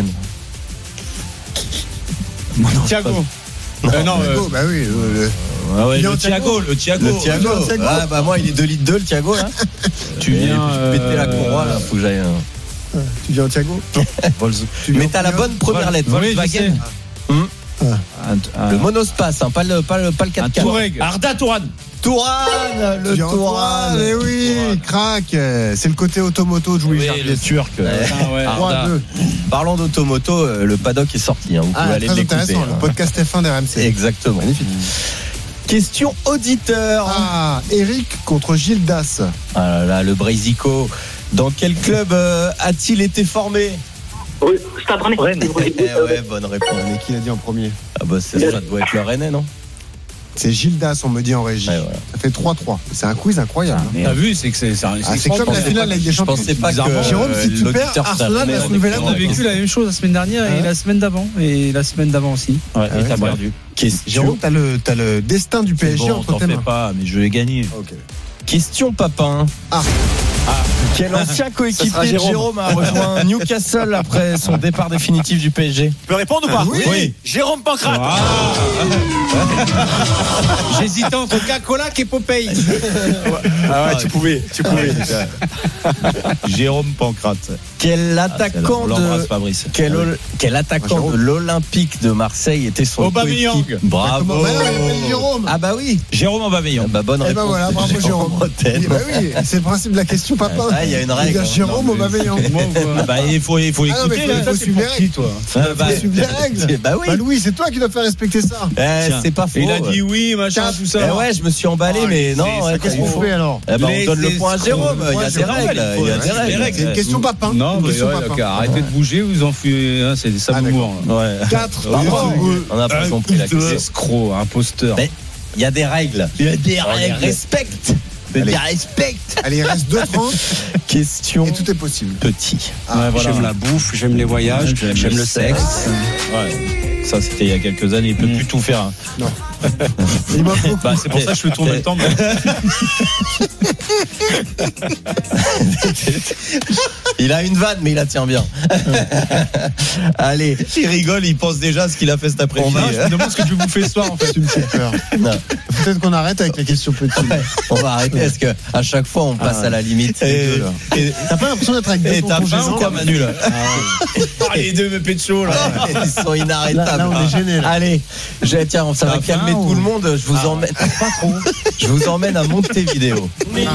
Thiago. Non, Euh, non, euh, Thiago, bah oui. euh, Ah ouais, Il est en le Thiago, le Thiago. Le Thiago. Le Thiago. Ah bah moi il est deux litres deux le Thiago là. tu Et viens. puis, je pétais la courroie là, faut que j'aille. un- le- Tu viens en Thiago. Tu viens Mais en t'as la Thiago. bonne première lettre. Oui, je Volkswagen. sais. Hum. Un- un- Le monospace, hein, pas le pas le pas le un quatre quatre. Touareg. Arda Touran. Touran, le Tu viens en Touran. Touran, eh oui, crac. C'est le côté automoto de Louis Oui, Gerbier. le Turc. Ouais. Ah ouais. Arda. trois deux. Parlons d'automoto, euh, le paddock est sorti. Hein, vous pouvez Ah, aller très l'écouter. intéressant. hein. Le podcast F un d'R M C. Exactement. Magnifique. Question auditeur. Ah, Eric contre Gilles Das. Ah là là, le Brésico. Dans quel club euh, a-t-il été formé? Oui, Stade Rennais. Eh ouais, bonne réponse. Mais qui l'a dit en premier? Ah bah c'est ça, ça doit être le Rennais, non? C'est Gilles Das, on me dit en régie. Ouais, voilà. Ça fait trois trois. C'est un quiz incroyable. hein. T'as vu, c'est que c'est. c'est un- Ah, c'est je comme la pensais finale pas- avec des Je champions. pensais pas Bizarrement, que Jérôme, si tu l'auditeur perds, serait Arsenal Rennais, va se on lever est la On a vécu la même chose la semaine dernière et Ouais. la semaine d'avant et la semaine d'avant aussi. Ouais, Ah et ouais, t'as c'est perdu. Question, Jérôme, t'as le, t'as le destin du P S G Bon, entre t'en tes fais mains. pas, mais je vais gagner. Ok. question Papin. Ah. Quel ancien Ça coéquipier sera de Jérôme. Jérôme a rejoint Newcastle après son départ définitif du P S G? Tu peux répondre ou pas? Oui. Oui. Jérôme Pancrate. J'hésitais entre Coca-Cola et Popeye. Ah ouais, tu pouvais, tu pouvais. Jérôme Pancrate. Quel Ah, attaquant on l'embrasse, de Fabrice. quel, ol- quel attaquant de l'Olympique de Marseille était son Aubameyang. coéquipier? Bravo. Comment- Bah non, il appelle Jérôme. Ah bah oui. Jérôme Aubameyang. Ah bah bonne Eh réponse. ben voilà, bravo Jérôme. Rotten. Eh ben oui, c'est le principe de la question, papa. Ah, il y a une règle. Il y a Jérôme Aubameyang. Ah bah, il faut, il faut Ah non, mais écouter. faut- là. faut suivre les règles. toi. Ah, bah, Faut suivre les règles. Bah oui. Bah Louis, c'est toi qui dois faire respecter ça. Eh, Tiens. c'est pas faux. Et il a dit oui, machin, Quatre. tout Eh ça. ouais, je me suis emballé, Oh, mais c'est- non. c'est- ouais, Qu'est-ce quand qu'on il faut- fait alors? Eh ben, on Les donne le point à escrocs. Jérôme. Il y a Ouais, des c'est normal, règles. il faut- Il y a des c'est des règles. règles. C'est une question papin. Non, Une mais question ouais, papin. ok, arrêtez de bouger, vous en fuyez. Hein, c'est ça Ah, vous d'accord. mourre. Ouais. quatre. Bravo. Ouais. On n'a pas compris la question. Escroc, imposteur. Mais il y a des règles. Il y a des On les règles. respecte. On Allez. les respecte. Allez, il reste deux trente Question et tout est possible. petit. Ah, voilà. J'aime la bouffe, j'aime les voyages, J'aime j'aime le le sexe. Ouais. Ça, c'était il y a quelques années. Il peut plus tout faire. hein. Non. Il manque beaucoup. Bah, c'est pour ça que je fais tourner le temps. mais- Il a une vanne, mais il la tient bien. Allez. Il rigole, il pense déjà à ce qu'il a fait cet après-midi. Non, je me demande ce que je vais bouffer ce soir en fait. Tu me fais peur. Non, Peut-être qu'on arrête avec la question petite. on va arrêter parce que à chaque fois on passe Ah, à la limite. Et- et- T'as pas l'impression d'être avec deux Et t'as tontons faim gênants ou quoi, Manu, là Ah, les deux me pécho là. Ils sont Là, inarrêtables. là, on est gênés. Là. Allez, j'ai- tiens, ça va T'as calmer faim tout ou- le monde. Je vous emmène pas trop. Je vous emmène à Montevideo.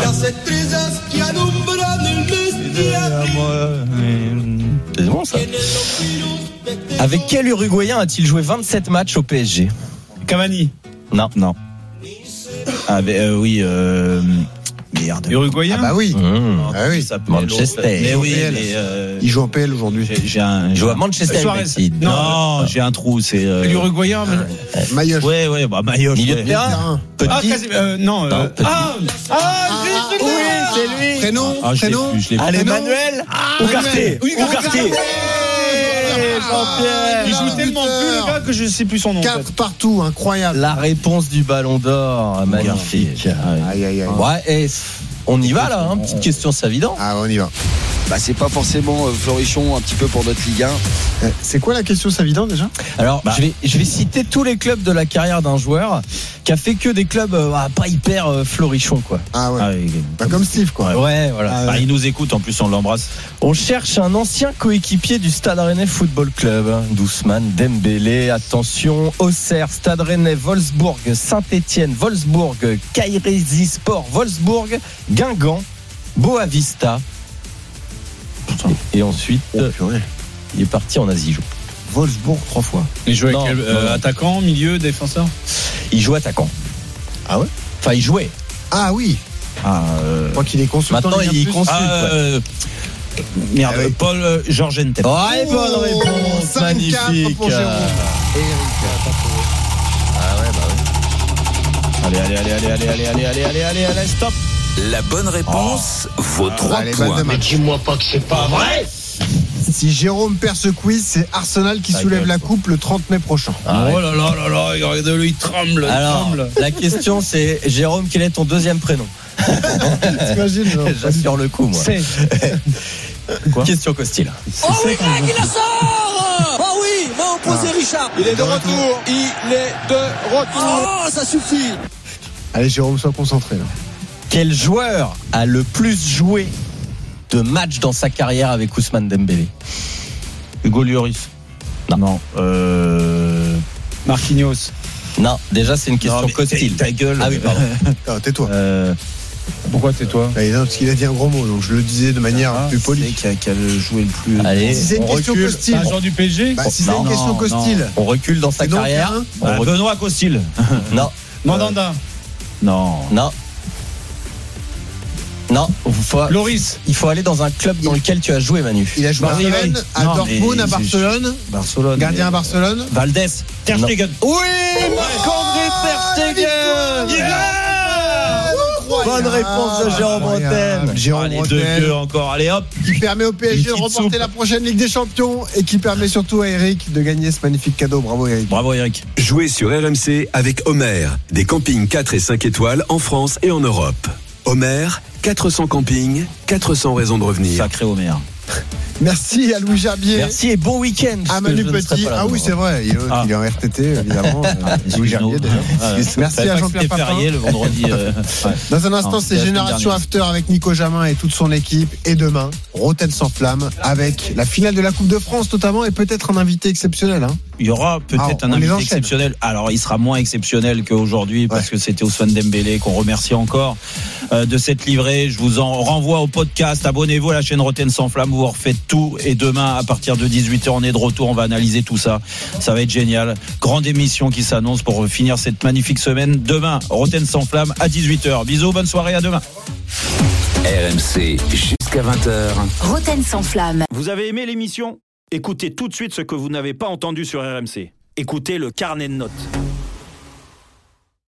C'est bon ça. Avec quel Uruguayen a-t-il joué vingt-sept matchs au P S G? Cavani. Non. Non. Ah, mais, euh, oui. Euh... Merde. Uruguayen. Ah bah oui. Mmh. Ah oui. Il s'appelait Manchester. l'autre. Mais oui, P L. mais. euh, Il joue en P L aujourd'hui. J'ai j'ai un. Il joue à Manchester Suarez. United. Non, Non. j'ai un trou. C'est. euh, L'Uruguayen. mais- Maillot. Ouais, ouais, bah Maillot. Milieu ouais. de terrain. Petit. Ah, quasi- euh, non. Non, euh, petit. Ah, ah, je l'ai, je l'ai. c'est lui. Prénom. Ah, je l'ai Prénom. plus, je l'ai plus. Allez, Prénom. Manuel. Ougarté. Ougarté. Jean-Pierre. Il joue tellement plus le gars que je sais plus son nom. en Quatre fait. partout, incroyable. La réponse du Ballon d'Or, magnifique. Ah, ouais. Aïe aïe aïe. Ouais, et on y va là, hein, petite question Savidan. Ah, on y va. bah, c'est pas forcément euh, Florichon un petit peu pour notre Ligue un. Euh, c'est quoi la question Savidan déjà? Alors, bah. je, vais, je vais citer tous les clubs de la carrière d'un joueur qui a fait que des clubs euh, pas hyper euh, Florichon, quoi. Ah ouais. Ah, il... Pas comme Steve, quoi. Ouais, voilà. Ah, ouais. Bah, il nous écoute, en plus on l'embrasse. On cherche un ancien coéquipier du Stade Rennais Football Club. Ousmane Dembélé, attention, Auxerre, Stade Rennais, Wolfsburg, Saint-Étienne, Wolfsburg, Kayserispor, Wolfsburg, Guingamp, Boavista. Et, et ensuite, oh, il est parti en Asie. Wolfsburg trois fois. Il jouait non, quel, euh, non. attaquant, milieu, défenseur? Il joue attaquant. Ah ouais? Enfin, il jouait. Ah oui. Ah, euh... Je crois qu'il est consultant. Maintenant, il est consulte. Ah, euh... Merde, ah oui. Paul euh, Georges Ntep. Oh, et bonne réponse, magnifique. Pour Jérôme. Ah ouais, bah ouais. Allez, allez, allez, allez, allez, allez, allez, allez, allez, allez, allez, stop. La bonne réponse oh. vaut trois allez, points. Mais dis-moi pas que c'est pas vrai. Si Jérôme perd ce quiz, c'est Arsenal qui soulève la coupe le trente mai prochain. Ah oh là là là là, regardez-le, il tremble. Alors, il tremble. la question c'est, Jérôme, quel est ton deuxième prénom? T'imagines? J'assure le coup, moi. C'est. Quoi? Question Costil. Oh oui, Greg, il la sort. Oh oui, m'a opposé ah. Richard. Il est de retour. Il est de retour. Oh, ça suffit. Allez, Jérôme, sois concentré là. Quel joueur a le plus joué de matchs dans sa carrière avec Ousmane Dembélé? Hugo Lloris. Non. Non. Euh... Marquinhos. Non, déjà c'est une question Costil. Ta gueule. Ah oui, pardon. Non, tais-toi. Euh... Pourquoi tais-toi? Bah, non, parce qu'il a dit un gros mot, donc je le disais de manière ah, plus polie. C'est qui a, qui a joué le plus. Allez, si c'est une on question recule. Costil. Un joueur du P S G? Bah, si c'est non, une question non, Costil. non. On recule dans sa donc carrière. un... Bah, recule... Benoît Costil. Non. Mandanda. Non. Non. Non, il faut, Loris. il faut aller dans un club dans lequel tu as joué, Manu. Il a joué à Rennes, à Non, Dortmund, mais à Barcelone. Barcelone. Gardien mais... à Barcelone. Valdés. Ter Stegen. Oui, Marc-André Ter Stegen. Yeah. Bonne réponse de Jérôme Rotten. Jérôme Allez, Rotten. deux, deux encore. Allez hop. Qui permet au P S G de remporter soupe. la prochaine Ligue des Champions et qui permet surtout à Eric de gagner ce magnifique cadeau. Bravo Eric. Bravo Eric. Jouez sur R M C avec Homer, des campings quatre et cinq étoiles en France et en Europe. Homer, quatre cents campings, quatre cents raisons de revenir. Sacré Homer. Merci à Louis Gerbier. Merci et bon week-end. À Manu Petit. Ah oui, c'est vrai. Il est, ah. il est en R T T, évidemment. Ah, Louis Gerbier, déjà. Ah, ouais. Merci à Jean-Pierre Papin. Férié le vendredi. Euh... Ouais. Dans un instant, non, c'est Génération After avec Nico Jamin et toute son équipe. Et demain, Rotten sans flamme avec la finale de la Coupe de France, notamment, et peut-être un invité exceptionnel. Hein. Il y aura peut-être ah, un invité exceptionnel. Alors, il sera moins exceptionnel qu'aujourd'hui parce ouais. que c'était Ousmane Dembélé qu'on remercie encore euh, de cette livrée. Je vous en renvoie au podcast. Abonnez-vous à la chaîne Rotten sans flamme. Vous refaites tout. Et demain, à partir de dix-huit heures, on est de retour. On va analyser tout ça. Ça va être génial. Grande émission qui s'annonce pour finir cette magnifique semaine. Demain, Rotten sans flamme à dix-huit heures. Bisous, bonne soirée, à demain. R M C jusqu'à vingt heures. Rotten sans flamme. Vous avez aimé l'émission ? Écoutez tout de suite ce que vous n'avez pas entendu sur R M C. Écoutez le carnet de notes.